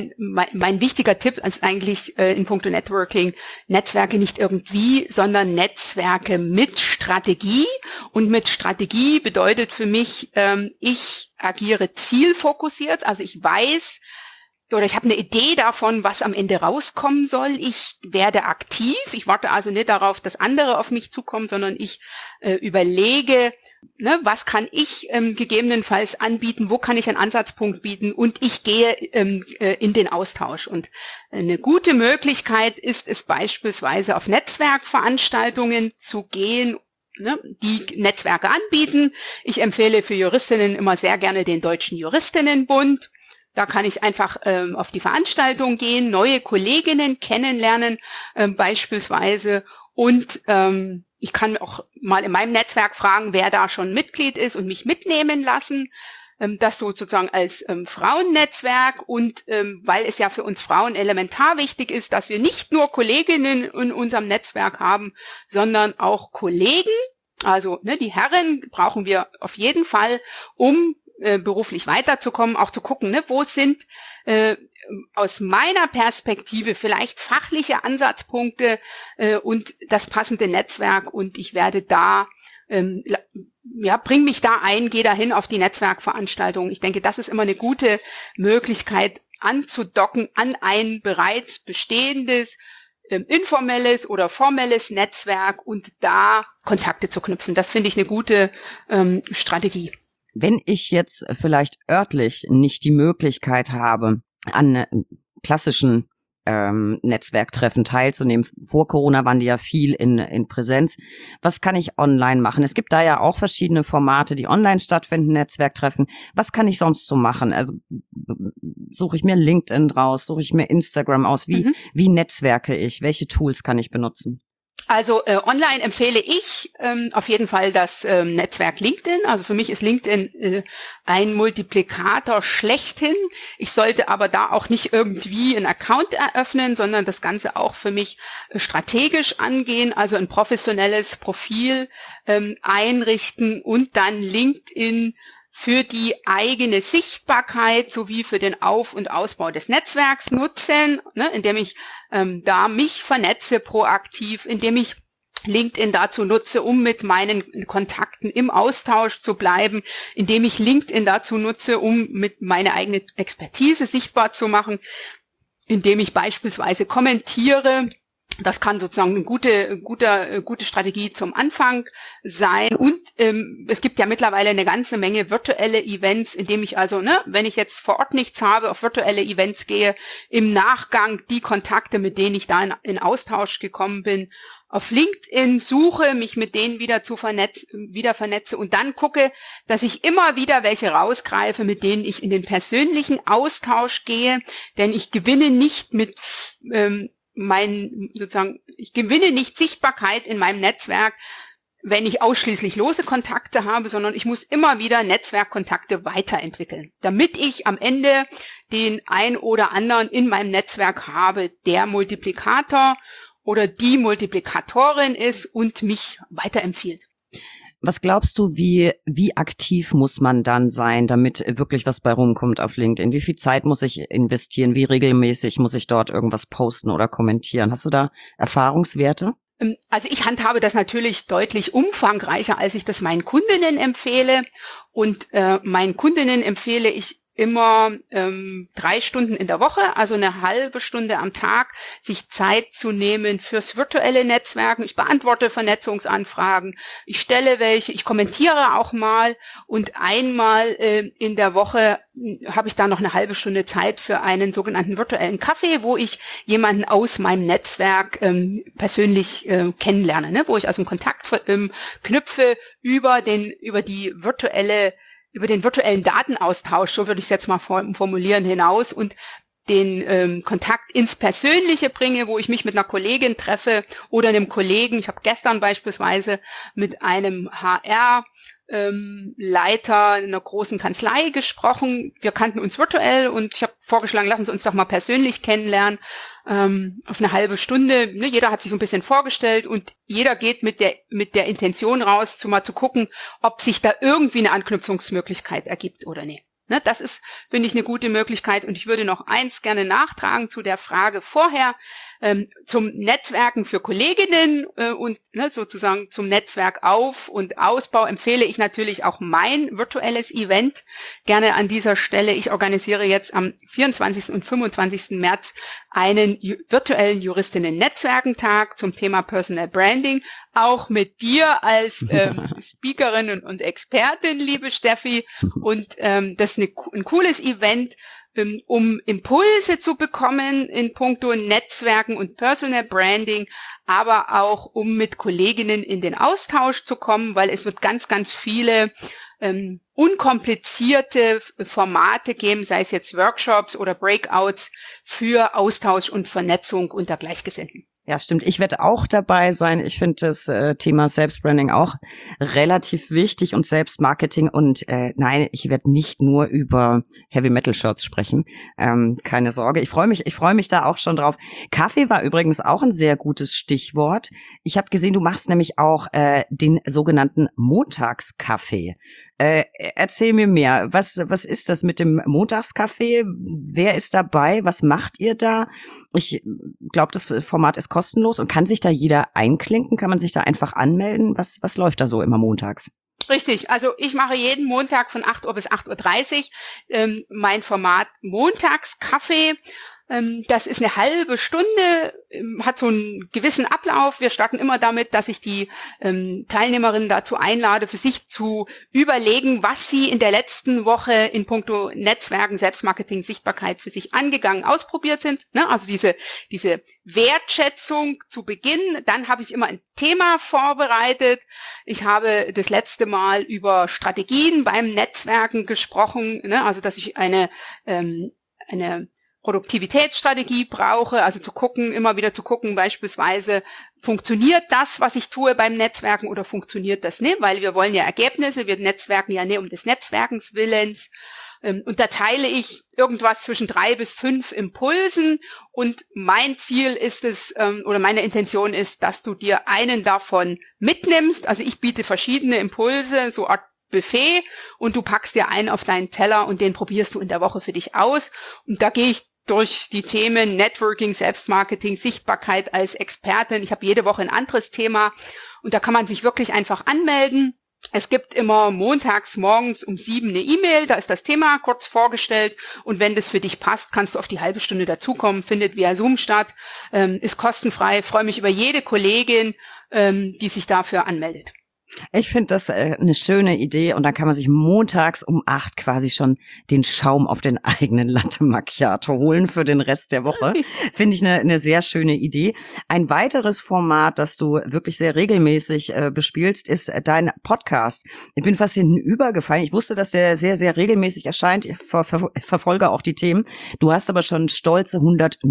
wichtiger Tipp ist eigentlich in puncto Networking, Netzwerke nicht irgendwie, sondern Netzwerke mit Strategie. Und mit Strategie bedeutet für mich, ich agiere zielfokussiert. Also ich weiß, oder ich habe eine Idee davon, was am Ende rauskommen soll. Ich werde aktiv. Ich warte also nicht darauf, dass andere auf mich zukommen, sondern ich überlege, was kann ich gegebenenfalls anbieten, wo kann ich einen Ansatzpunkt bieten und ich gehe in den Austausch. Und eine gute Möglichkeit ist es beispielsweise auf Netzwerkveranstaltungen zu gehen, die Netzwerke anbieten. Ich empfehle für Juristinnen immer sehr gerne den Deutschen Juristinnenbund. Da kann ich einfach auf die Veranstaltung gehen, neue Kolleginnen kennenlernen beispielsweise und ich kann auch mal in meinem Netzwerk fragen, wer da schon Mitglied ist und mich mitnehmen lassen. Das sozusagen als Frauennetzwerk und weil es ja für uns Frauen elementar wichtig ist, dass wir nicht nur Kolleginnen in unserem Netzwerk haben, sondern auch Kollegen. Also die Herren brauchen wir auf jeden Fall, um beruflich weiterzukommen, auch zu gucken, wo sind aus meiner Perspektive vielleicht fachliche Ansatzpunkte und das passende Netzwerk und ich werde da, bring mich da ein, gehe dahin auf die Netzwerkveranstaltung. Ich denke, das ist immer eine gute Möglichkeit anzudocken an ein bereits bestehendes informelles oder formelles Netzwerk und da Kontakte zu knüpfen. Das finde ich eine gute Strategie. Wenn ich jetzt vielleicht örtlich nicht die Möglichkeit habe, an klassischen Netzwerktreffen teilzunehmen. Vor Corona waren die ja viel in Präsenz. Was kann ich online machen? Es gibt da ja auch verschiedene Formate, die online stattfinden, Netzwerktreffen. Was kann ich sonst so machen? Also suche ich mir LinkedIn raus, suche ich mir Instagram aus? Wie netzwerke ich? Welche Tools kann ich benutzen? Also online empfehle ich auf jeden Fall das Netzwerk LinkedIn. Also für mich ist LinkedIn ein Multiplikator schlechthin. Ich sollte aber da auch nicht irgendwie einen Account eröffnen, sondern das Ganze auch für mich strategisch angehen, also ein professionelles Profil einrichten und dann LinkedIn für die eigene Sichtbarkeit sowie für den Auf- und Ausbau des Netzwerks nutzen, ne, indem ich da mich vernetze proaktiv, indem ich LinkedIn dazu nutze, um mit meinen Kontakten im Austausch zu bleiben, indem ich LinkedIn dazu nutze, um mit meine eigene Expertise sichtbar zu machen, indem ich beispielsweise kommentiere. Das kann sozusagen eine gute Strategie zum Anfang sein. Und es gibt ja mittlerweile eine ganze Menge virtuelle Events, indem ich also, wenn ich jetzt vor Ort nichts habe, auf virtuelle Events gehe, im Nachgang die Kontakte, mit denen ich da in Austausch gekommen bin, auf LinkedIn suche, mich mit denen wieder vernetze und dann gucke, dass ich immer wieder welche rausgreife, mit denen ich in den persönlichen Austausch gehe, denn ich gewinne nicht ich gewinne nicht Sichtbarkeit in meinem Netzwerk, wenn ich ausschließlich lose Kontakte habe, sondern ich muss immer wieder Netzwerkkontakte weiterentwickeln, damit ich am Ende den ein oder anderen in meinem Netzwerk habe, der Multiplikator oder die Multiplikatorin ist und mich weiterempfiehlt. Was glaubst du, wie aktiv muss man dann sein, damit wirklich was bei rumkommt auf LinkedIn? Wie viel Zeit muss ich investieren? Wie regelmäßig muss ich dort irgendwas posten oder kommentieren? Hast du da Erfahrungswerte? Also ich handhabe das natürlich deutlich umfangreicher, als ich das meinen Kundinnen empfehle. Und meinen Kundinnen empfehle ich immer 3 Stunden in der Woche, also eine halbe Stunde am Tag, sich Zeit zu nehmen fürs virtuelle Netzwerken. Ich beantworte Vernetzungsanfragen, ich stelle welche, ich kommentiere auch mal und einmal in der Woche habe ich da noch eine halbe Stunde Zeit für einen sogenannten virtuellen Kaffee, wo ich jemanden aus meinem Netzwerk persönlich kennenlerne, wo ich also einen Kontakt knüpfe über den virtuellen Datenaustausch, so würde ich es jetzt mal formulieren, hinaus und den Kontakt ins Persönliche bringe, wo ich mich mit einer Kollegin treffe oder einem Kollegen. Ich habe gestern beispielsweise mit einem HR-Leiter einer großen Kanzlei gesprochen. Wir kannten uns virtuell und ich habe vorgeschlagen, lassen Sie uns doch mal persönlich kennenlernen auf eine halbe Stunde. Jeder hat sich so ein bisschen vorgestellt und jeder geht mit der Intention raus, mal zu gucken, ob sich da irgendwie eine Anknüpfungsmöglichkeit ergibt oder nicht. Das ist, finde ich, eine gute Möglichkeit. Und ich würde noch eins gerne nachtragen zu der Frage vorher, zum Netzwerken für Kolleginnen und sozusagen zum Netzwerk Auf- und Ausbau empfehle ich natürlich auch mein virtuelles Event. Gerne an dieser Stelle. Ich organisiere jetzt am 24. und 25. März einen virtuellen Juristinnen-Netzwerkentag zum Thema Personal Branding. Auch mit dir als Speakerin und Expertin, liebe Steffi. Und das ist ein cooles Event, um Impulse zu bekommen in puncto Netzwerken und Personal Branding, aber auch um mit Kolleginnen in den Austausch zu kommen, weil es wird ganz, ganz viele unkomplizierte Formate geben, sei es jetzt Workshops oder Breakouts für Austausch und Vernetzung unter Gleichgesinnten. Ja, stimmt. Ich werde auch dabei sein. Ich finde das Thema Selbstbranding auch relativ wichtig und Selbstmarketing. Und nein, ich werde nicht nur über Heavy Metal Shirts sprechen. Keine Sorge. Ich freue mich da auch schon drauf. Kaffee war übrigens auch ein sehr gutes Stichwort. Ich habe gesehen, du machst nämlich auch den sogenannten Montagskaffee. Erzähl mir mehr. Was ist das mit dem Montagskaffee? Wer ist dabei? Was macht ihr da? Ich glaube, das Format ist kostenlos und kann sich da jeder einklinken? Kann man sich da einfach anmelden? Was läuft da so immer montags? Richtig, also ich mache jeden Montag von 8 Uhr bis 8:30 Uhr mein Format Montagskaffee. Das ist eine halbe Stunde, hat so einen gewissen Ablauf. Wir starten immer damit, dass ich die Teilnehmerinnen dazu einlade, für sich zu überlegen, was sie in der letzten Woche in puncto Netzwerken, Selbstmarketing, Sichtbarkeit für sich angegangen, ausprobiert sind. Ne? Also diese Wertschätzung zu Beginn. Dann habe ich immer ein Thema vorbereitet. Ich habe das letzte Mal über Strategien beim Netzwerken gesprochen, ne? Also dass ich eine Produktivitätsstrategie brauche, also immer wieder zu gucken, beispielsweise, funktioniert das, was ich tue beim Netzwerken oder funktioniert das nicht? Weil wir wollen ja Ergebnisse, wir netzwerken ja nicht um des Netzwerkens Willens. Und da teile ich irgendwas zwischen 3 bis 5 Impulsen und mein Ziel ist es, oder meine Intention ist, dass du dir einen davon mitnimmst. Also ich biete verschiedene Impulse, so Art Buffet, und du packst dir einen auf deinen Teller und den probierst du in der Woche für dich aus. Und da gehe ich durch die Themen Networking, Selbstmarketing, Sichtbarkeit als Expertin. Ich habe jede Woche ein anderes Thema und da kann man sich wirklich einfach anmelden. Es gibt immer montags morgens um 7 eine E-Mail, da ist das Thema kurz vorgestellt und wenn das für dich passt, kannst du auf die halbe Stunde dazukommen, findet via Zoom statt, ist kostenfrei. Freue mich über jede Kollegin, die sich dafür anmeldet. Ich finde das eine schöne Idee und dann kann man sich montags um 8 quasi schon den Schaum auf den eigenen Latte Macchiato holen für den Rest der Woche. Finde ich eine sehr schöne Idee. Ein weiteres Format, das du wirklich sehr regelmäßig bespielst, ist dein Podcast. Ich bin fast hinten übergefallen. Ich wusste, dass der sehr, sehr regelmäßig erscheint. Ich verfolge auch die Themen. Du hast aber schon stolze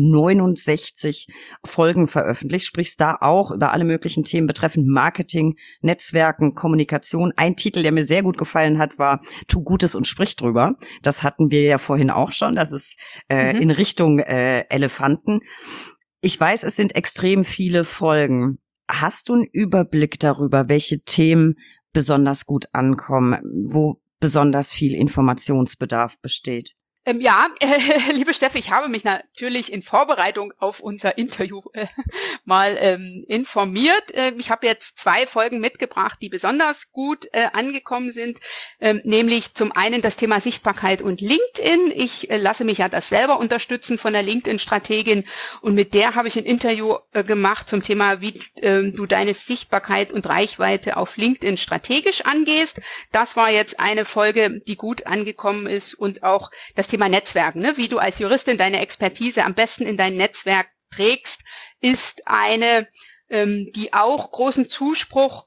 169 Folgen veröffentlicht, sprichst da auch über alle möglichen Themen betreffend Marketing, Netzwerk, Kommunikation. Ein Titel, der mir sehr gut gefallen hat, war Tu Gutes und sprich drüber. Das hatten wir ja vorhin auch schon. Das ist in Richtung Elefanten. Ich weiß, es sind extrem viele Folgen. Hast du einen Überblick darüber, welche Themen besonders gut ankommen, wo besonders viel Informationsbedarf besteht? Liebe Steffi, ich habe mich natürlich in Vorbereitung auf unser Interview mal informiert. Ich habe jetzt 2 Folgen mitgebracht, die besonders gut angekommen sind, nämlich zum einen das Thema Sichtbarkeit und LinkedIn. Ich lasse mich ja das selber unterstützen von der LinkedIn-Strategin und mit der habe ich ein Interview gemacht zum Thema, wie du deine Sichtbarkeit und Reichweite auf LinkedIn strategisch angehst. Das war jetzt eine Folge, die gut angekommen ist und auch das Thema Netzwerken, ne? Wie du als Juristin deine Expertise am besten in dein Netzwerk trägst, ist eine, die auch großen Zuspruch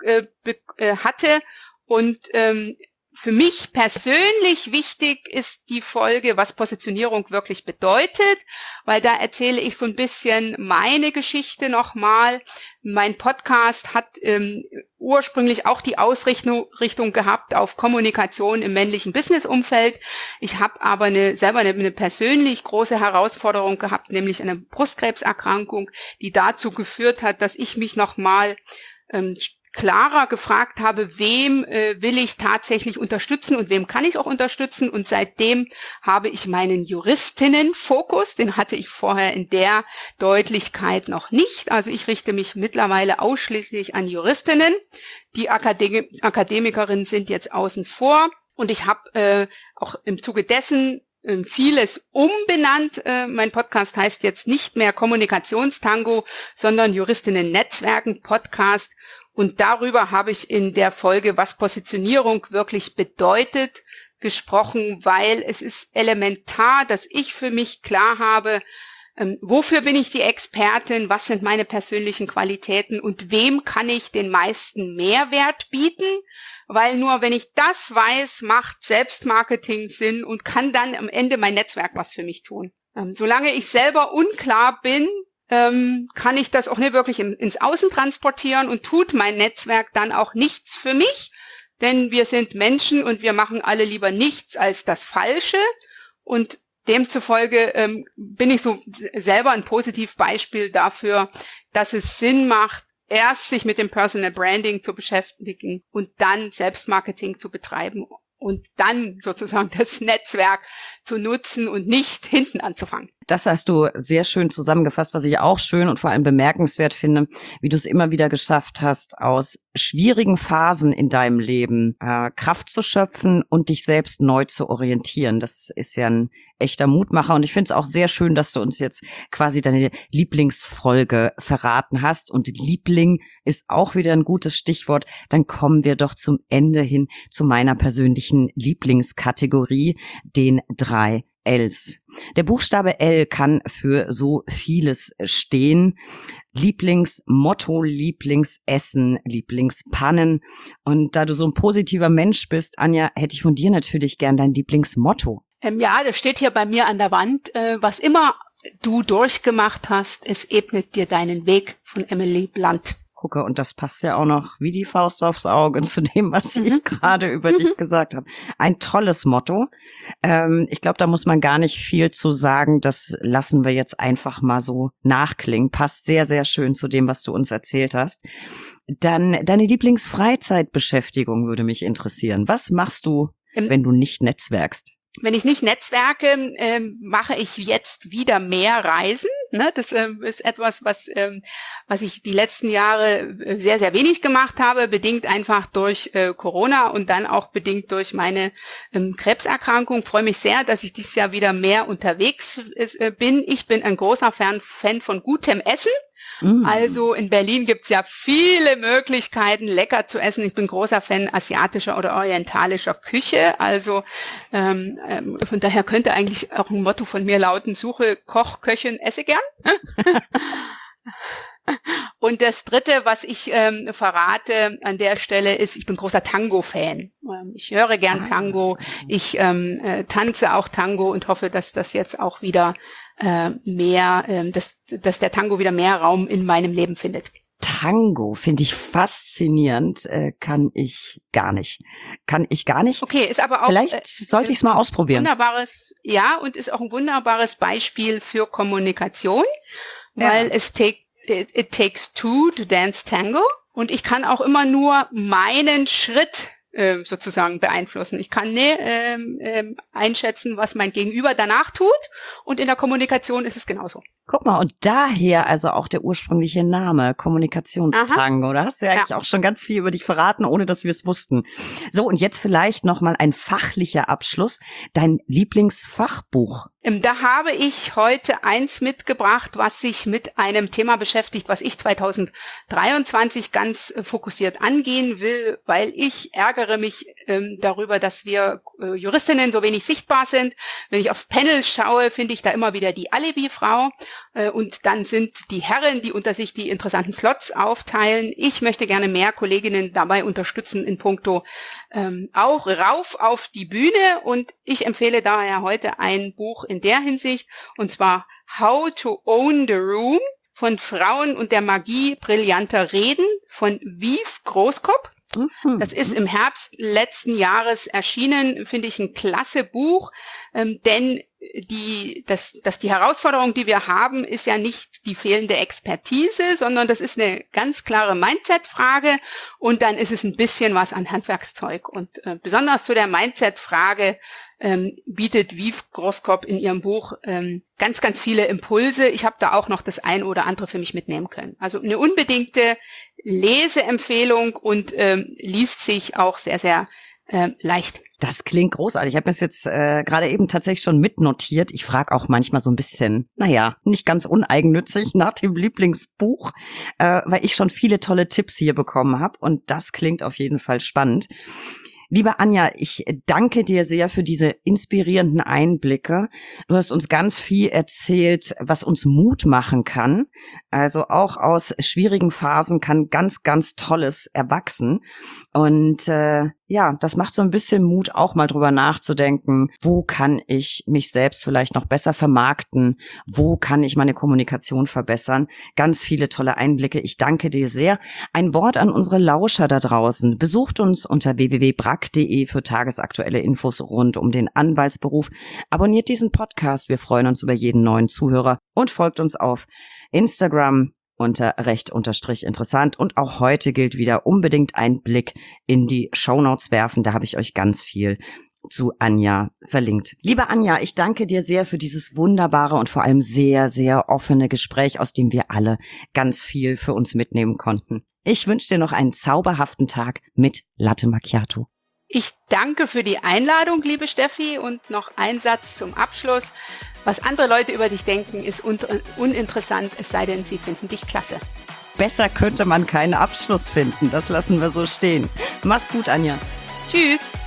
hatte und für mich persönlich wichtig ist die Folge, was Positionierung wirklich bedeutet, weil da erzähle ich so ein bisschen meine Geschichte nochmal. Mein Podcast hat ursprünglich auch die Ausrichtung gehabt auf Kommunikation im männlichen Businessumfeld. Ich habe aber selber eine persönlich große Herausforderung gehabt, nämlich eine Brustkrebserkrankung, die dazu geführt hat, dass ich mich nochmal klarer gefragt habe, wem will ich tatsächlich unterstützen und wem kann ich auch unterstützen. Und seitdem habe ich meinen Juristinnenfokus, den hatte ich vorher in der Deutlichkeit noch nicht. Also ich richte mich mittlerweile ausschließlich an Juristinnen. Die Akademikerinnen sind jetzt außen vor. Und ich habe auch im Zuge dessen vieles umbenannt. Mein Podcast heißt jetzt nicht mehr Kommunikationstango, sondern Juristinnen-Netzwerken-Podcast. Und darüber habe ich in der Folge, was Positionierung wirklich bedeutet, gesprochen, weil es ist elementar, dass ich für mich klar habe, wofür bin ich die Expertin, was sind meine persönlichen Qualitäten und wem kann ich den meisten Mehrwert bieten, weil nur wenn ich das weiß, macht Selbstmarketing Sinn und kann dann am Ende mein Netzwerk was für mich tun. Solange ich selber unklar bin, kann ich das auch nicht wirklich ins Außen transportieren und tut mein Netzwerk dann auch nichts für mich, denn wir sind Menschen und wir machen alle lieber nichts als das Falsche und demzufolge bin ich so selber ein Positivbeispiel dafür, dass es Sinn macht, erst sich mit dem Personal Branding zu beschäftigen und dann Selbstmarketing zu betreiben und dann sozusagen das Netzwerk zu nutzen und nicht hinten anzufangen. Das hast du sehr schön zusammengefasst, was ich auch schön und vor allem bemerkenswert finde, wie du es immer wieder geschafft hast, aus schwierigen Phasen in deinem Leben Kraft zu schöpfen und dich selbst neu zu orientieren. Das ist ja ein echter Mutmacher und ich finde es auch sehr schön, dass du uns jetzt quasi deine Lieblingsfolge verraten hast. Und Liebling ist auch wieder ein gutes Stichwort. Dann kommen wir doch zum Ende hin zu meiner persönlichen Lieblingskategorie, den 3 Ls. Der Buchstabe L kann für so vieles stehen. Lieblingsmotto, Lieblingsessen, Lieblingspannen. Und da du so ein positiver Mensch bist, Anja, hätte ich von dir natürlich gern dein Lieblingsmotto. Ja, das steht hier bei mir an der Wand. Was immer du durchgemacht hast, es ebnet dir deinen Weg, von Emily Blunt. Gucke, und das passt ja auch noch wie die Faust aufs Auge zu dem, was ich gerade über dich gesagt habe. Ein tolles Motto. Ich glaube, da muss man gar nicht viel zu sagen. Das lassen wir jetzt einfach mal so nachklingen. Passt sehr, sehr schön zu dem, was du uns erzählt hast. Dann deine Lieblingsfreizeitbeschäftigung würde mich interessieren. Was machst du, wenn du nicht netzwerkst? Wenn ich nicht netzwerke, mache ich jetzt wieder mehr Reisen. Ne? Das ist etwas, was ich die letzten Jahre sehr, sehr wenig gemacht habe, bedingt einfach durch Corona und dann auch bedingt durch meine Krebserkrankung. Ich freue mich sehr, dass ich dieses Jahr wieder mehr unterwegs bin. Ich bin ein großer Fan von gutem Essen. Also in Berlin gibt's ja viele Möglichkeiten, lecker zu essen. Ich bin großer Fan asiatischer oder orientalischer Küche. Also von daher könnte eigentlich auch ein Motto von mir lauten, suche Koch, Köchin, esse gern. Und das Dritte, was ich verrate an der Stelle ist, ich bin großer Tango-Fan. Ich höre gern Tango, ich tanze auch Tango und hoffe, dass das jetzt auch wieder dass der Tango wieder mehr Raum in meinem Leben findet. Tango finde ich faszinierend, kann ich gar nicht. Okay, ist aber auch vielleicht sollte ich es mal ausprobieren. Wunderbares, ja, und ist auch ein wunderbares Beispiel für Kommunikation, weil it takes two to dance Tango und ich kann auch immer nur meinen Schritt sozusagen beeinflussen. Ich kann einschätzen, was mein Gegenüber danach tut und in der Kommunikation ist es genauso. Guck mal, und daher also auch der ursprüngliche Name, Kommunikationstango. Da hast du ja eigentlich auch schon ganz viel über dich verraten, ohne dass wir es wussten. So, und jetzt vielleicht nochmal ein fachlicher Abschluss. Dein Lieblingsfachbuch. Da habe ich heute eins mitgebracht, was sich mit einem Thema beschäftigt, was ich 2023 ganz fokussiert angehen will, weil ich ärgere mich darüber, dass wir Juristinnen so wenig sichtbar sind. Wenn ich auf Panels schaue, finde ich da immer wieder die Alibi-Frau. Und dann sind die Herren, die unter sich die interessanten Slots aufteilen. Ich möchte gerne mehr Kolleginnen dabei unterstützen in puncto auch rauf auf die Bühne. Und ich empfehle daher heute ein Buch in der Hinsicht, und zwar How to Own the Room von Frauen und der Magie brillanter Reden von Viv Großkopf. Das ist im Herbst letzten Jahres erschienen, finde ich ein klasse Buch, denn die Herausforderung, die wir haben, ist ja nicht die fehlende Expertise, sondern das ist eine ganz klare Mindset-Frage und dann ist es ein bisschen was an Handwerkszeug. Und besonders zu der Mindset-Frage bietet Viv Großkopf in ihrem Buch ganz, ganz viele Impulse. Ich habe da auch noch das ein oder andere für mich mitnehmen können. Also eine unbedingte Leseempfehlung und liest sich auch sehr, sehr leicht. Das klingt großartig. Ich habe es jetzt gerade eben tatsächlich schon mitnotiert. Ich frage auch manchmal so ein bisschen, nicht ganz uneigennützig nach dem Lieblingsbuch, weil ich schon viele tolle Tipps hier bekommen habe. Und das klingt auf jeden Fall spannend. Liebe Anja, ich danke dir sehr für diese inspirierenden Einblicke. Du hast uns ganz viel erzählt, was uns Mut machen kann. Also auch aus schwierigen Phasen kann ganz, ganz Tolles erwachsen. Und das macht so ein bisschen Mut, auch mal drüber nachzudenken, wo kann ich mich selbst vielleicht noch besser vermarkten? Wo kann ich meine Kommunikation verbessern? Ganz viele tolle Einblicke. Ich danke dir sehr. Ein Wort an unsere Lauscher da draußen. Besucht uns unter www.brack.de für tagesaktuelle Infos rund um den Anwaltsberuf. Abonniert diesen Podcast. Wir freuen uns über jeden neuen Zuhörer und folgt uns auf Instagram unter @recht_interessant. Und auch heute gilt wieder unbedingt ein Blick in die Shownotes werfen. Da habe ich euch ganz viel zu Anja verlinkt. Liebe Anja, ich danke dir sehr für dieses wunderbare und vor allem sehr, sehr offene Gespräch, aus dem wir alle ganz viel für uns mitnehmen konnten. Ich wünsche dir noch einen zauberhaften Tag mit Latte Macchiato. Ich danke für die Einladung, liebe Steffi, und noch ein Satz zum Abschluss. Was andere Leute über dich denken, ist uninteressant, es sei denn, sie finden dich klasse. Besser könnte man keinen Abschluss finden, das lassen wir so stehen. Mach's gut, Anja. Tschüss.